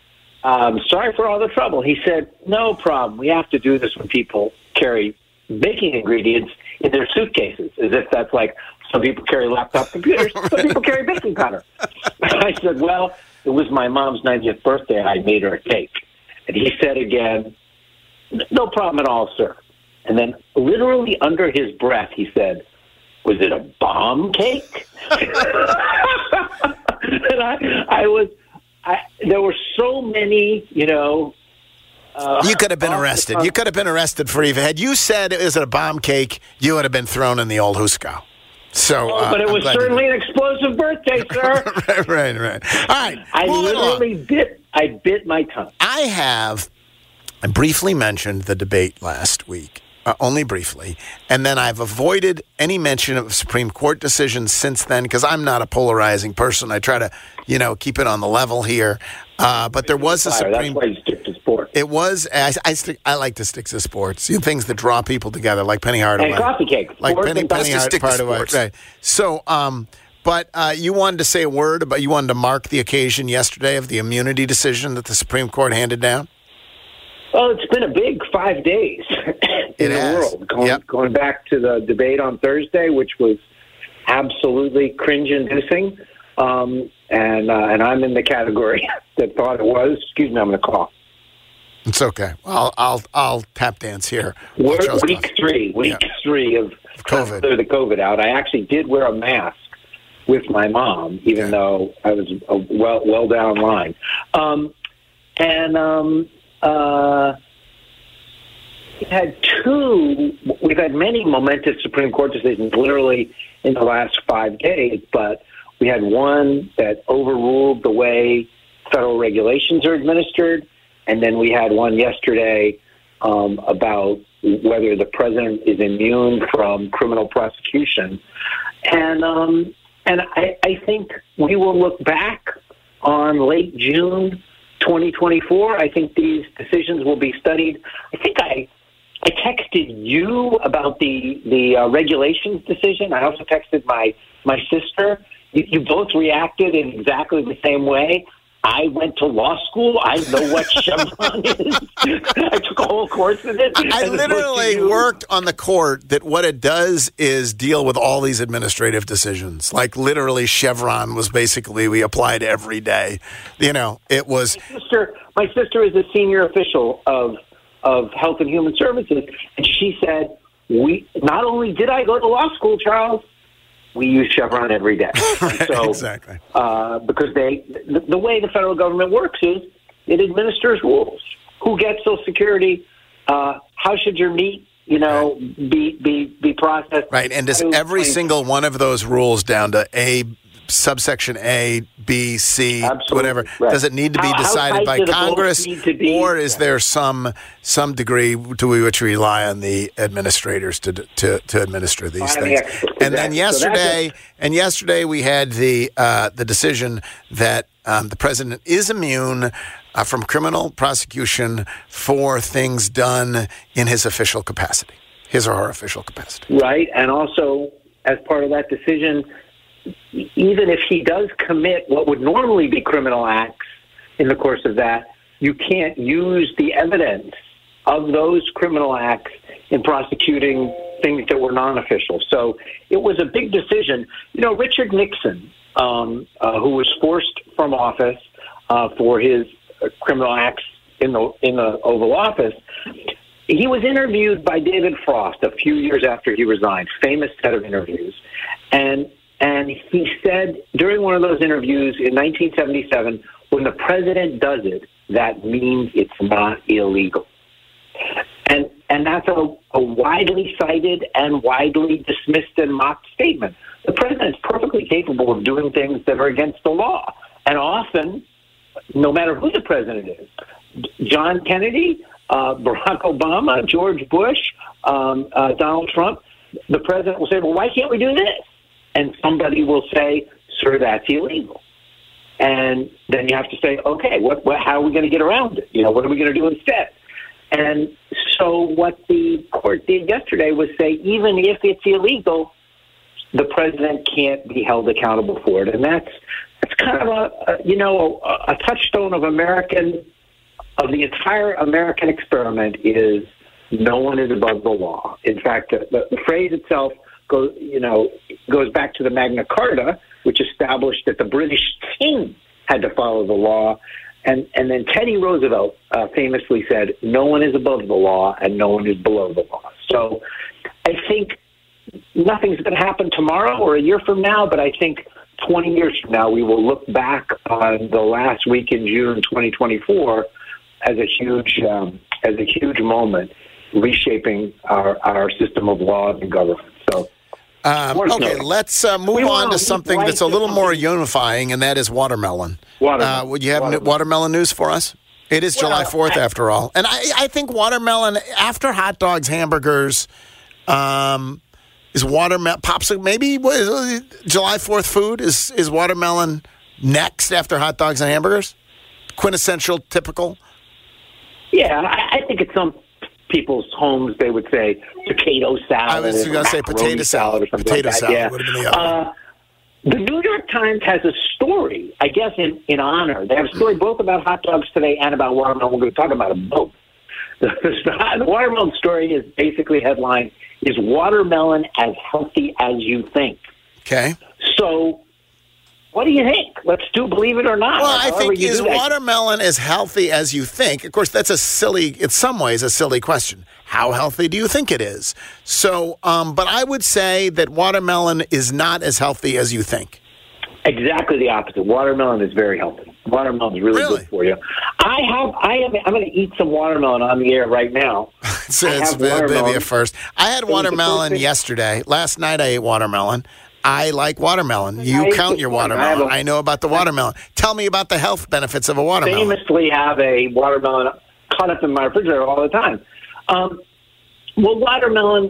sorry for all the trouble. He said, no problem. We have to do this when people carry baking ingredients in their suitcases, as if that's like some people carry laptop computers, some people carry baking powder. I said, well, it was my mom's 90th birthday. I made her a cake. And he said again, no problem at all, sir. And then literally under his breath, he said, was it a bomb cake? And there were so many, you could have been arrested. You could have been arrested for even. Had you said, is it a bomb cake, you would have been thrown in the old Huskow. So, but it was certainly an explosive birthday, sir. Right. All right. I literally bit my tongue. I briefly mentioned the debate last week, only briefly, and then I've avoided any mention of Supreme Court decisions since then because I'm not a polarizing person. I try to, keep it on the level here. But there was a Supreme. That's why you stick to sports. It was. I like to stick to sports. Things that draw people together, like Penny Hardaway and coffee cake. Like Penny Hardaway. Right. So, but you wanted to say a word about. You wanted to mark the occasion yesterday of the immunity decision that the Supreme Court handed down. Well, it's been a big 5 days in the world. Going back to the debate on Thursday, which was absolutely cringe-inducing. And I'm in the category that thought it was. Excuse me, I'm going to cough. It's okay. Well, I'll tap dance here. Week three of COVID. The COVID out. I actually did wear a mask with my mom, even though I was well down line. We've had many momentous Supreme Court decisions literally in the last 5 days, but we had one that overruled the way federal regulations are administered, and then we had one yesterday about whether the president is immune from criminal prosecution. And I think we will look back on late June 2024. I think these decisions will be studied. I think I texted you about the regulations decision. I also texted my sister. You both reacted in exactly the same way. I went to law school. I know what Chevron is. I took a whole course in it. I literally worked on the court that what it does is deal with all these administrative decisions. Like literally Chevron was basically we applied every day. It was. My sister is a senior official of Health and Human Services, and she said, not only did I go to law school, Charles, we use Chevron every day. So, exactly. Because the way the federal government works is it administers rules. Who gets Social Security? How should your meat, be processed? Right, and does every single one of those rules down to subsection A, B, C, Absolutely. whatever? Right. Does it need to be decided by Congress, or is there some degree to which we rely on the administrators to administer these things? And then yesterday we had the decision that the president is immune from criminal prosecution for things done in his official capacity, his or her official capacity. Right, and also as part of that decision, even if he does commit what would normally be criminal acts in the course of that, you can't use the evidence of those criminal acts in prosecuting things that were non-official. So it was a big decision. Richard Nixon, who was forced from office for his criminal acts in the Oval Office, he was interviewed by David Frost a few years after he resigned, famous set of interviews. And he said during one of those interviews in 1977, when the president does it, that means it's not illegal. And that's a widely cited and widely dismissed and mocked statement. The president's perfectly capable of doing things that are against the law. And often, no matter who the president is, John Kennedy, Barack Obama, George Bush, Donald Trump, the president will say, well, why can't we do this? And somebody will say, sir, that's illegal. And then you have to say, okay, how are we going to get around it? What are we going to do instead? And so what the court did yesterday was say, even if it's illegal, the president can't be held accountable for it. And that's kind of a touchstone of the entire American experiment is no one is above the law. In fact, the phrase itself goes back to the Magna Carta, which established that the British king had to follow the law. And then Teddy Roosevelt famously said, no one is above the law and no one is below the law. So I think nothing's going to happen tomorrow or a year from now, but I think 20 years from now, we will look back on the last week in June 2024 as a huge moment reshaping our system of laws and government. So, okay, let's move on to something that's a little more unifying, and that is watermelon. Would you have watermelon news for us? It is July 4th, after all. And I think watermelon, after hot dogs, hamburgers, is watermelon, maybe July 4th food? Is watermelon next after hot dogs and hamburgers? Quintessential, typical? Yeah, I think at some people's homes they would say potato salad. I was going to say potato salad. Or something potato like that. salad Yeah. would have been the other. The New York Times has a story, I guess, in honor. They have a story both about hot dogs today and about watermelon. We're going to talk about them both. The watermelon story is basically headline, is watermelon as healthy as you think? Okay. So what do you think? Let's believe it or not. Well, I think, is watermelon as healthy as you think? Of course, that's in some ways, a silly question. How healthy do you think it is? So, but I would say that watermelon is not as healthy as you think. Exactly the opposite. Watermelon is very healthy. Watermelon is really good for you. I'm going to eat some watermelon on the air right now. It's maybe a first. I had watermelon yesterday. Last night I ate watermelon. I like watermelon. You count your watermelon. I know about the watermelon. Tell me about the health benefits of a watermelon. I famously have a watermelon cut up in my refrigerator all the time. Well, watermelon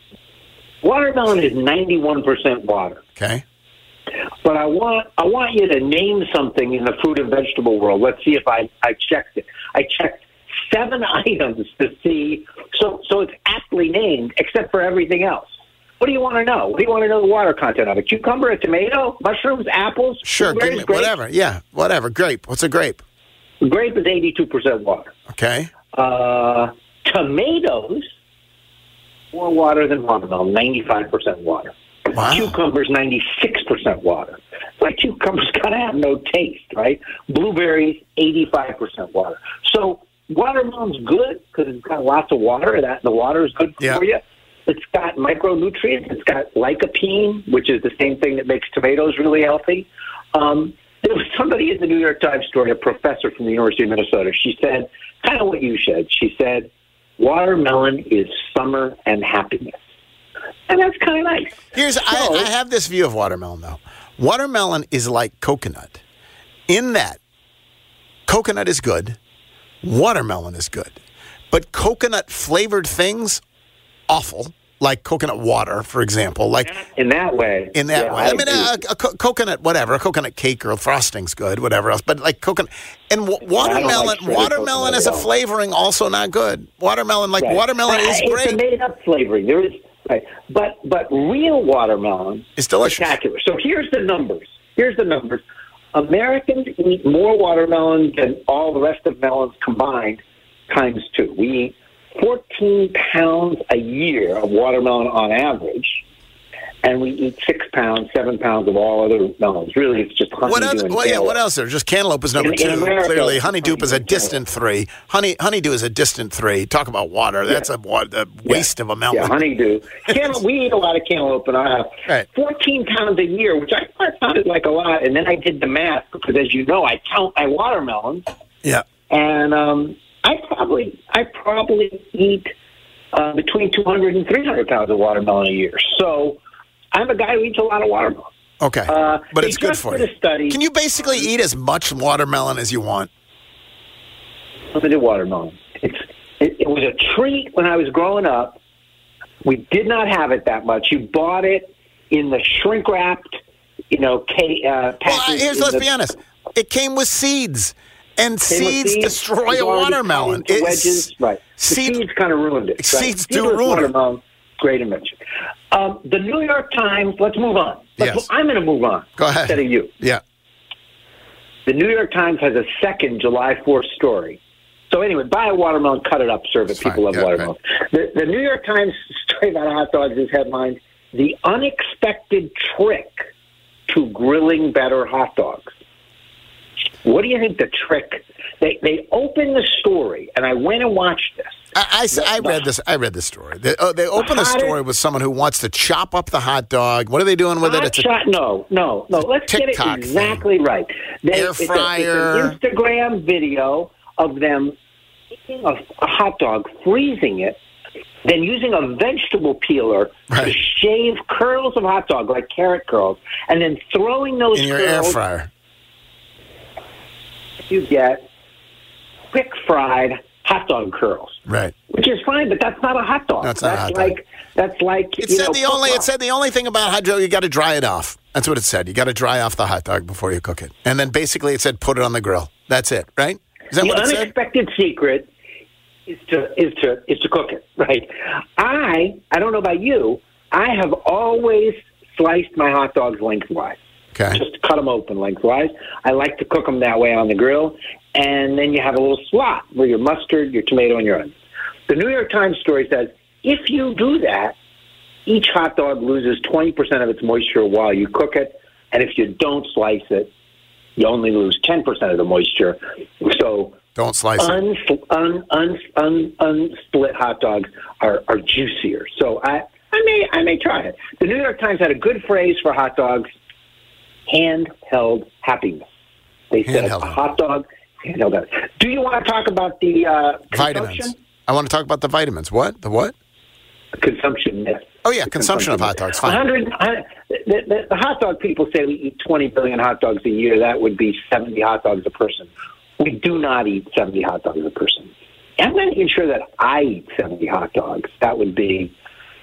is 91% water. Okay. But I want you to name something in the fruit and vegetable world. Let's see if I checked it. I checked 7 items to see, so it's aptly named, except for everything else. What do you want to know? What do you want to know the water content of? A cucumber, a tomato, mushrooms, apples? Sure, give me whatever. Yeah, whatever. Grape. What's a grape? Grape is 82% water. Okay. Tomatoes, more water than watermelon, 95% water. Wow. Cucumbers, 96% water. Like cucumbers kind of have no taste, right? Blueberries, 85% water. So watermelon's good because it's got lots of water. The water is good for you. It's got micronutrients. It's got lycopene, which is the same thing that makes tomatoes really healthy. There was somebody in the New York Times story, a professor from the University of Minnesota. She said, kind of what you said. She said, watermelon is summer and happiness. And that's kind of nice. I have this view of watermelon, though. Watermelon is like coconut in that coconut is good, watermelon is good, but coconut-flavored things, awful. Like coconut water, for example. Like in that way. I mean, a coconut, whatever, a coconut cake or frosting's good, whatever else. But like coconut and watermelon as a flavoring also not good. Watermelon is great. It's a made-up flavoring. There is, right. But real watermelon is delicious. Spectacular. So here's the numbers. Americans eat more watermelon than all the rest of melons combined, times 2. We eat 14 pounds a year of watermelon on average, and we eat 6 pounds, 7 pounds of all other melons. Really, it's just honeydew and cantaloupe. What else? There's just cantaloupe is number 2. America, clearly, honeydew is a distant 3. Honeydew is a distant 3. Talk about water. That's a waste of a melon. Yeah, honeydew. We eat a lot of cantaloupe in our house. Right. 14 pounds a year, which I thought sounded like a lot, and then I did the math, because as you know, I count my watermelons. Yeah. And I probably eat between 200 and 300 pounds of watermelon a year. So I'm a guy who eats a lot of watermelon. Okay, but it's good for you. Study, can you basically eat as much watermelon as you want? Limited watermelon. It was a treat when I was growing up. We did not have it that much. You bought it in the shrink-wrapped, package. Let's be honest. It came with seeds. And seeds destroy a watermelon. Wedges, right. Seeds kind of ruined it. Right? Seeds do ruin it. Great invention. The New York Times, let's move on. I'm going to move on. Go ahead. Instead of you. Yeah. The New York Times has a second July 4th story. So anyway, buy a watermelon, cut it up, serve it. People love watermelon. Right. The New York Times story about hot dogs is headlined, "The Unexpected Trick to Grilling Better Hot Dogs." What do you think the trick? They open the story, and I went and watched this. I read this. I read this story. They open the story with someone who wants to chop up the hot dog. What are they doing with it? It's no. Let's get it exactly right. Air fryer. It's an Instagram video of them taking a hot dog, freezing it, then using a vegetable peeler to shave curls of hot dog, like carrot curls, and then throwing those in your air fryer. You get quick fried hot dog curls, right? Which is fine, but that's not a hot dog. That's not a hot dog. That's like it said the only thing about hot dog, you got to dry it off. That's what it said. You got to dry off the hot dog before you cook it, and then basically it said put it on the grill. That's it, right? Is that what it said? The unexpected secret is to cook it, right? I don't know about you. I have always sliced my hot dogs lengthwise. Okay. Just cut them open lengthwise. I like to cook them that way on the grill. And then you have a little slot where your mustard, your tomato, and your onions. The New York Times story says, if you do that, each hot dog loses 20% of its moisture while you cook it. And if you don't slice it, you only lose 10% of the moisture. So don't slice it. Unsplit hot dogs are juicier. So I may try it. The New York Times had a good phrase for hot dogs. Handheld happiness. They said a hot dog, handheld happiness. Do you want to talk about the vitamins? I want to talk about the vitamins. What? The what? Consumption myth. Oh, yeah, consumption of hot dogs. Fine. The hot dog people say we eat 20 billion hot dogs a year. That would be 70 hot dogs a person. We do not eat 70 hot dogs a person. I'm not even sure that I eat 70 hot dogs. That would be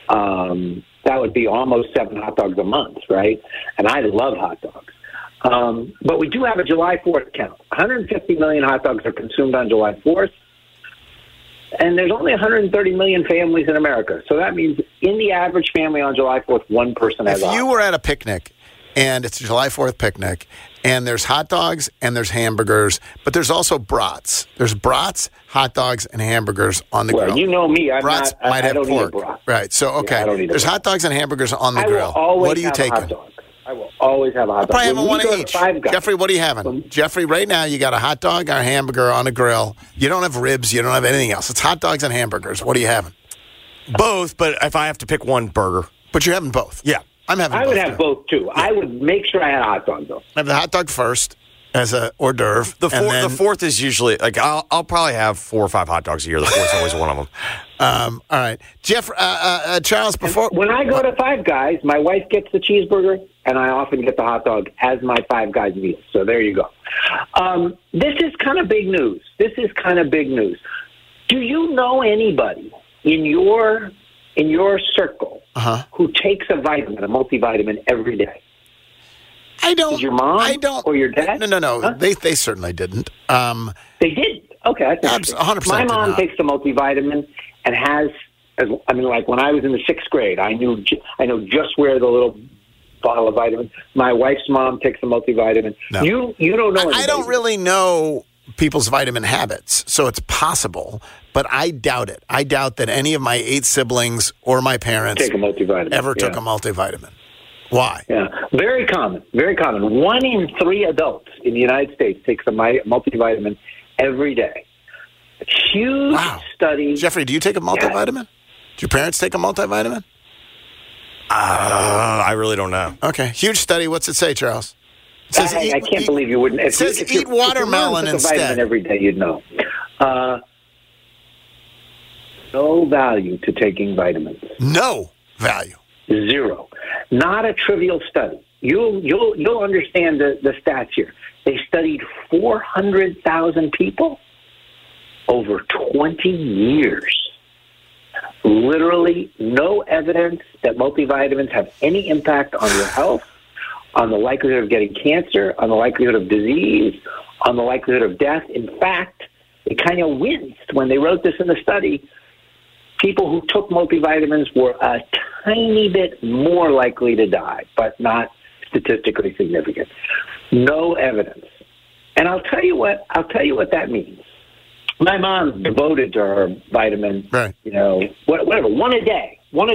almost 7 hot dogs a month, right? And I love hot dogs. But we do have a July 4th count. 150 million hot dogs are consumed on July 4th. And there's only 130 million families in America. So that means in the average family on July 4th, one person has If you were at a picnic, and it's a July 4th picnic, and there's hot dogs and there's hamburgers, but there's also brats. There's brats, hot dogs, and hamburgers on the grill. Well, you know me. I don't eat a brat. Right. So, okay. Yeah, I don't eat there's hot dogs and hamburgers on the grill. What are you taking? I will always have a hot dog. Probably having one of each. Jeffrey, what are you having? Jeffrey, right now you got a hot dog or a hamburger on a grill. You don't have ribs. You don't have anything else. It's hot dogs and hamburgers. What are you having? Both, but if I have to pick one, burger. But you're having both? Yeah. I'm having both. I would have both, too. Yeah. I would make sure I had a hot dog, though. I have the hot dog first. as a hors d'oeuvre. The fourth is usually like I'll probably have 4 or 5 hot dogs a year. The fourth's always one of them. All right, Jeff, Charles. Before when I go to Five Guys, my wife gets the cheeseburger, and I often get the hot dog as my Five Guys meal. So there you go. This is kind of big news. Do you know anybody in your circle who takes a multivitamin every day? I don't. Did your mom? I don't. Or your dad? No. Huh? They certainly didn't. They did. Okay, that's 100%. My mom takes a multivitamin and like when I was in the 6th grade, I know just where the little bottle of vitamins. My wife's mom takes a multivitamin. No. You don't know. I don't really know people's vitamin habits, so it's possible, but I doubt it. I doubt that any of my 8 siblings or my parents take a multivitamin. Ever took a multivitamin. Why? Yeah, very common. 1 in 3 adults in the United States takes a multivitamin every day. Huge study. Jeffrey, do you take a multivitamin? Do your parents take a multivitamin? I really don't know. Okay. Huge study. What's it say, Charles? It says I can't believe you wouldn't. It says eat watermelon instead. Vitamin every day, you'd know. No value to taking vitamins. No value. 0. Not a trivial study. You'll understand the stats here. They studied 400,000 people over 20 years. Literally no evidence that multivitamins have any impact on your health, on the likelihood of getting cancer, on the likelihood of disease, on the likelihood of death. In fact, they kind of winced when they wrote this in the study. People who took multivitamins were a tiny bit more likely to die, but not statistically significant. No evidence. And I'll tell you what that means. My mom's devoted to her vitamin, right. Whatever, one a day,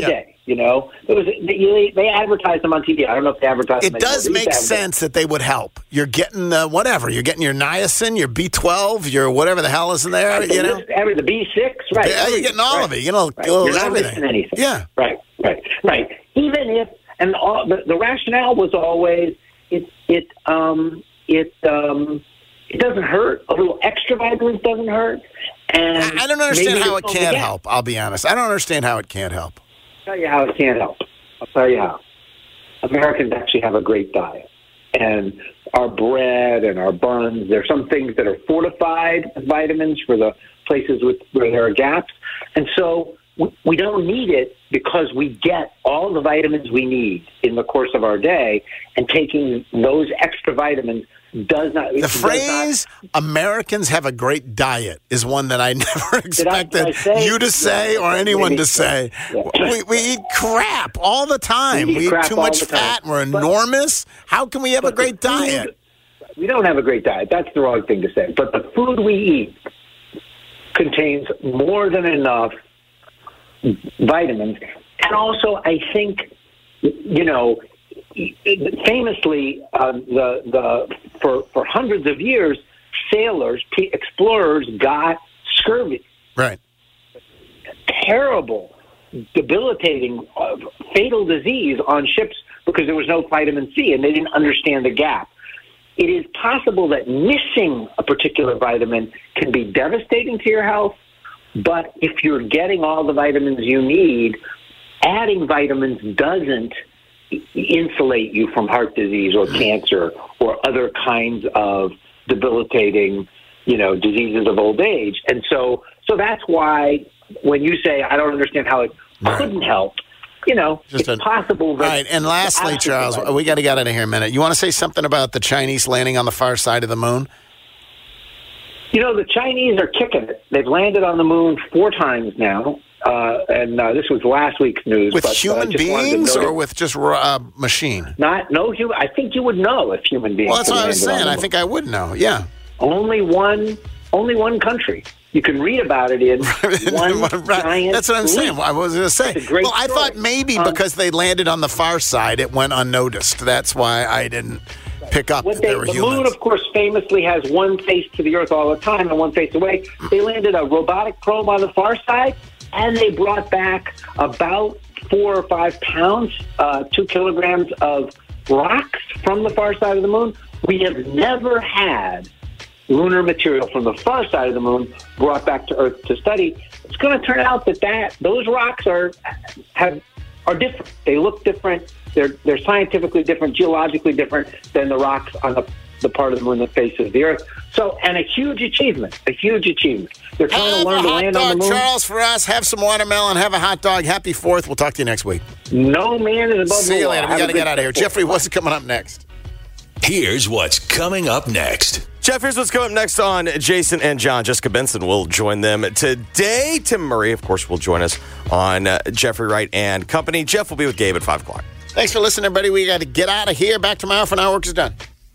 they advertised them on TV. I don't know if they advertised them. It does make sense that they would help. You're getting whatever. You're getting your niacin, your B12, your whatever the hell is in there, The B6, right. Yeah, you're getting all of it. You're not missing anything. Yeah. Right. Even if, and the rationale was always, it doesn't hurt. A little extra vitamins doesn't hurt. And I don't understand how it can't help. I'll be honest. I don't understand how it can't help. I'll tell you how it can't help. I'll tell you how. Americans actually have a great diet. And our bread and our buns, there's some things that are fortified with vitamins for the places where there are gaps. And so we don't need it because we get all the vitamins we need in the course of our day, and taking those extra vitamins does not. The phrase "Americans have a great diet" is one that I never expected you to say or anyone to say. Yeah. We eat crap all the time. We eat too much fat. We're enormous. How can we have a great diet? We don't have a great diet. That's the wrong thing to say. But the food we eat contains more than enough vitamins. And also, I think, famously, for hundreds of years, explorers got scurvy. Right. Terrible, debilitating, fatal disease on ships because there was no vitamin C and they didn't understand the gap. It is possible that missing a particular vitamin can be devastating to your health, but if you're getting all the vitamins you need, adding vitamins doesn't insulate you from heart disease or cancer or other kinds of debilitating, diseases of old age. And so that's why when you say, I don't understand how it couldn't help, it's possible. That right. And lastly, Charles, we got to get out of here in a minute. You want to say something about the Chinese landing on the far side of the moon? The Chinese are kicking it. They've landed on the moon 4 times now. And this was last week's news. With human beings or with just machine? No human. I think you would know if human beings. Well, that's what I was saying. I think I would know. Yeah. Only one country. You can read about it in one giant. That's what I'm saying. I was going to say. Well, I thought maybe because they landed on the far side, it went unnoticed. That's why I didn't pick up that they were humans. The moon, of course, famously has one face to the Earth all the time and one face away. They landed a robotic probe on the far side, and they brought back about 4 or 5 pounds, 2 kilograms of rocks from the far side of the moon. We have never had lunar material from the far side of the moon brought back to Earth to study. It's going to turn out that those rocks are different. They look different. They're scientifically different, geologically different than the rocks on the part of the moon that faces the Earth. So, and a huge achievement. They're trying to learn to land on the moon. Charles, for us. Have some watermelon. Have a hot dog. Happy 4th. We'll talk to you next week. No man is above the law. See you later. We got to get out of here. Jeffrey, what's coming up next? Here's what's coming up next. Jeff, here's what's coming up next on Jason and John. Jessica Benson will join them today. Tim Murray, of course, will join us on Jeffrey Wright and Company. Jeff will be with Gabe at 5 o'clock. Thanks for listening, everybody. We got to get out of here. Back tomorrow for Now Work is Done.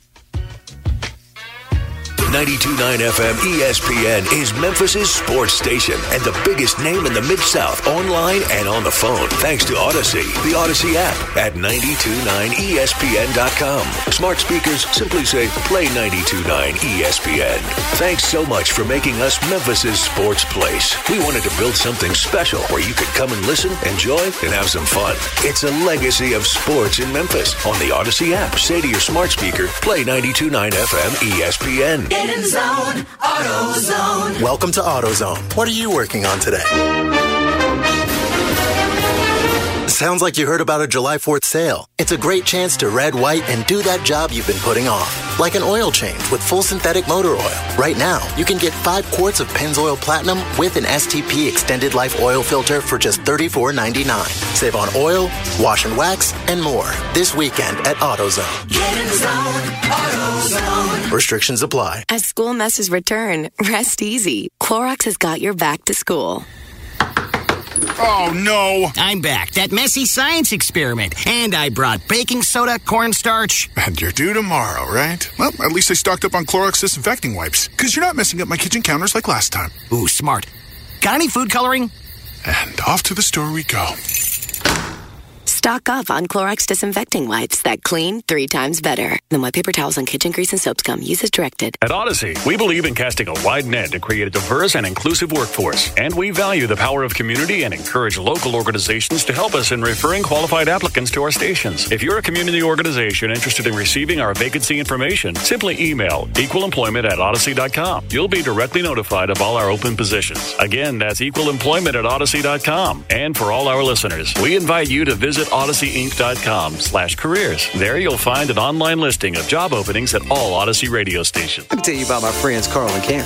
92.9 FM ESPN is Memphis' sports station and the biggest name in the Mid-South online and on the phone. Thanks to Odyssey, the Odyssey app at 929ESPN.com. Smart speakers simply say play 92.9 ESPN. Thanks so much for making us Memphis' sports place. We wanted to build something special where you could come and listen, enjoy, and have some fun. It's a legacy of sports in Memphis. On the Odyssey app, say to your smart speaker, play 92.9 FM ESPN. Get in zone, AutoZone. Welcome to AutoZone. What are you working on today? Sounds like you heard about a July 4th sale. It's a great chance to red, white, and do that job you've been putting off. Like an oil change with full synthetic motor oil. Right now, you can get 5 quarts of Pennzoil Platinum with an STP Extended Life Oil Filter for just $34.99. Save on oil, wash and wax, and more this weekend at AutoZone. Get in zone, AutoZone. Restrictions apply. As school messes return, rest easy. Clorox has got your back to school. Oh, no. I'm back. That messy science experiment. And I brought baking soda, cornstarch. And you're due tomorrow, right? Well, at least I stocked up on Clorox disinfecting wipes, because you're not messing up my kitchen counters like last time. Ooh, smart. Got any food coloring? And off to the store we go. Stock up on Clorox disinfecting wipes that clean 3 times better than wet paper towels on kitchen grease and soap scum. Use as directed. At Odyssey, we believe in casting a wide net to create a diverse and inclusive workforce. And we value the power of community and encourage local organizations to help us in referring qualified applicants to our stations. If you're a community organization interested in receiving our vacancy information, simply email equalemployment@odyssey.com. You'll be directly notified of all our open positions. Again, that's equalemployment@odyssey.com. And for all our listeners, we invite you to visit OdysseyInc.com/careers. There you'll find an online listing of job openings at all Odyssey radio stations. Let me tell you about my friends Carl and Karen.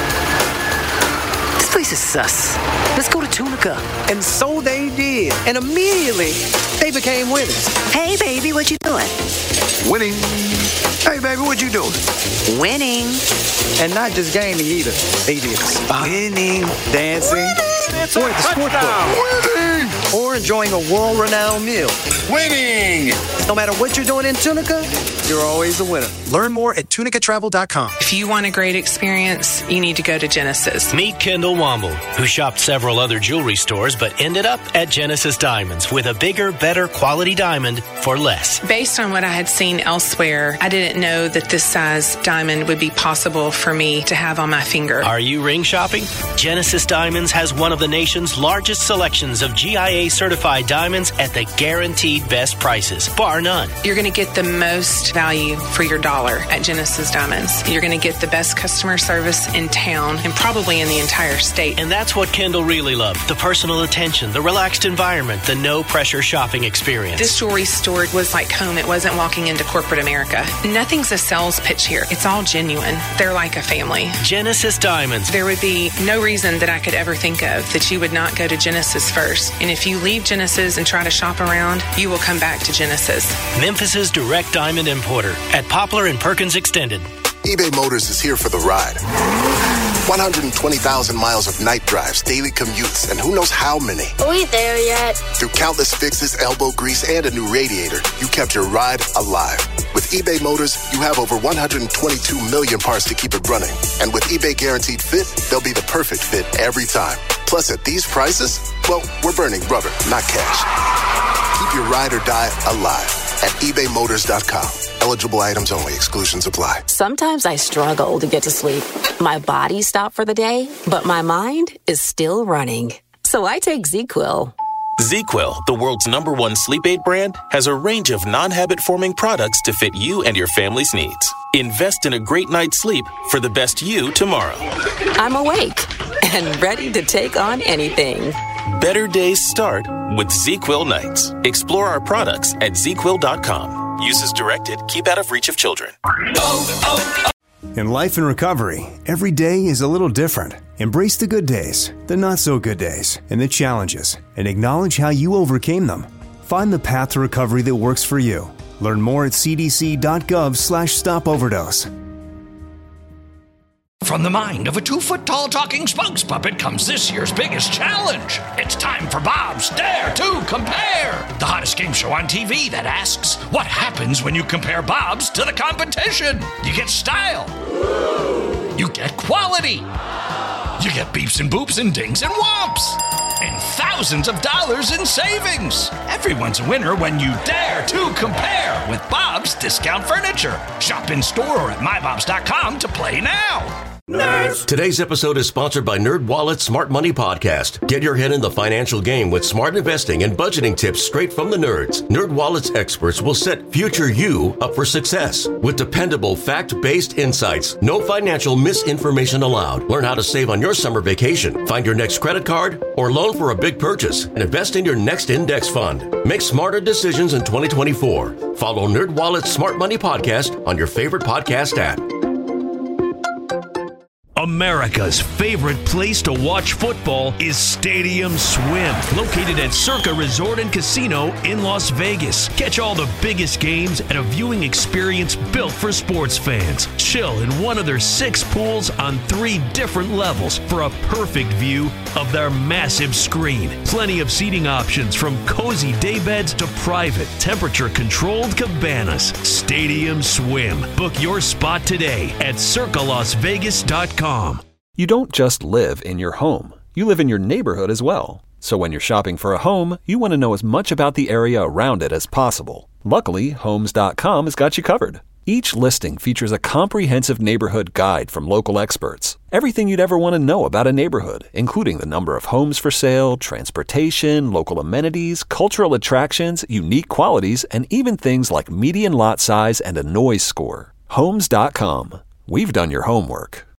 This place is sus. Let's go to Tunica. And so they did. And immediately, they became winners. Hey, baby, what you doing? Winning. Hey, baby, what you doing? Winning. And not just gaming either. They did spinning, dancing, or at the sports book. Winning. Or enjoying a world-renowned meal. Winning. No matter what you're doing in Tunica, you're always a winner. Learn more at tunicatravel.com. If you want a great experience, you need to go to Genesis. Meet Kendall Womble, who shopped several other jewelry stores but ended up at Genesis Diamonds with a bigger, better quality diamond for less. Based on what I had seen elsewhere, I didn't know that this size diamond would be possible for me to have on my finger. Are you ring shopping? Genesis Diamonds has one of the nation's largest selections of GIA-certified diamonds at the guaranteed best prices, bar none. You're going to get the most value for your dollar at Genesis Diamonds. You're going to get the best customer service in town and probably in the entire state. And that's what Kendall really loved. The personal attention, the relaxed environment, the no-pressure shopping experience. This jewelry store was like home. It wasn't walking into corporate America. Nothing's a sales pitch here. It's all genuine. They're like a family. Genesis Diamonds. There would be no reason that I could ever think of that you would not go to Genesis first. And if you leave Genesis and try to shop around, you will come back to Genesis. Memphis's direct diamond importer at Poplar and Perkins Extended. eBay Motors is here for the ride. 120,000 miles of night drives, daily commutes, and who knows how many. Are we there yet? Through countless fixes, elbow grease, and a new radiator, you kept your ride alive. With eBay Motors, you have over 122 million parts to keep it running. And with eBay Guaranteed Fit, they'll be the perfect fit every time. Plus, at these prices, well, we're burning rubber, not cash. Keep your ride or die alive at ebaymotors.com. Eligible items only. Exclusions apply. Sometimes I struggle to get to sleep. My body stopped for the day, but my mind is still running. So I take ZzzQuil. ZzzQuil, the world's #1 sleep aid brand, has a range of non-habit-forming products to fit you and your family's needs. Invest in a great night's sleep for the best you tomorrow. I'm awake and ready to take on anything. Better days start with ZzzQuil nights. Explore our products at ZzzQuil.com. Use as directed. Keep out of reach of children. In life and recovery, every day is a little different. Embrace the good days, the not so good days, and the challenges, and acknowledge how you overcame them. Find the path to recovery that works for you. Learn more at cdc.gov/stopoverdose. From the mind of a 2-foot-tall talking spokes puppet comes this year's biggest challenge. It's time for Bob's Dare to Compare, the hottest game show on TV that asks, what happens when you compare Bob's to the competition? You get style. You get quality. You get beeps and boops and dings and whomps. And thousands of dollars in savings. Everyone's a winner when you dare to compare with Bob's Discount Furniture. Shop in store or at mybobs.com to play now. Nerds. Today's episode is sponsored by NerdWallet's Smart Money Podcast. Get your head in the financial game with smart investing and budgeting tips straight from the nerds. NerdWallet's experts will set future you up for success with dependable, fact-based insights. No financial misinformation allowed. Learn how to save on your summer vacation, find your next credit card or loan for a big purchase, and invest in your next index fund. Make smarter decisions in 2024. Follow NerdWallet's Smart Money Podcast on your favorite podcast app. America's favorite place to watch football is Stadium Swim, located at Circa Resort and Casino in Las Vegas. Catch all the biggest games at a viewing experience built for sports fans. Chill in one of their 6 pools on 3 different levels for a perfect view of their massive screen. Plenty of seating options from cozy daybeds to private, temperature-controlled cabanas. Stadium Swim. Book your spot today at circalasvegas.com. You don't just live in your home. You live in your neighborhood as well. So when you're shopping for a home, you want to know as much about the area around it as possible. Luckily, Homes.com has got you covered. Each listing features a comprehensive neighborhood guide from local experts. Everything you'd ever want to know about a neighborhood, including the number of homes for sale, transportation, local amenities, cultural attractions, unique qualities, and even things like median lot size and a noise score. Homes.com. We've done your homework.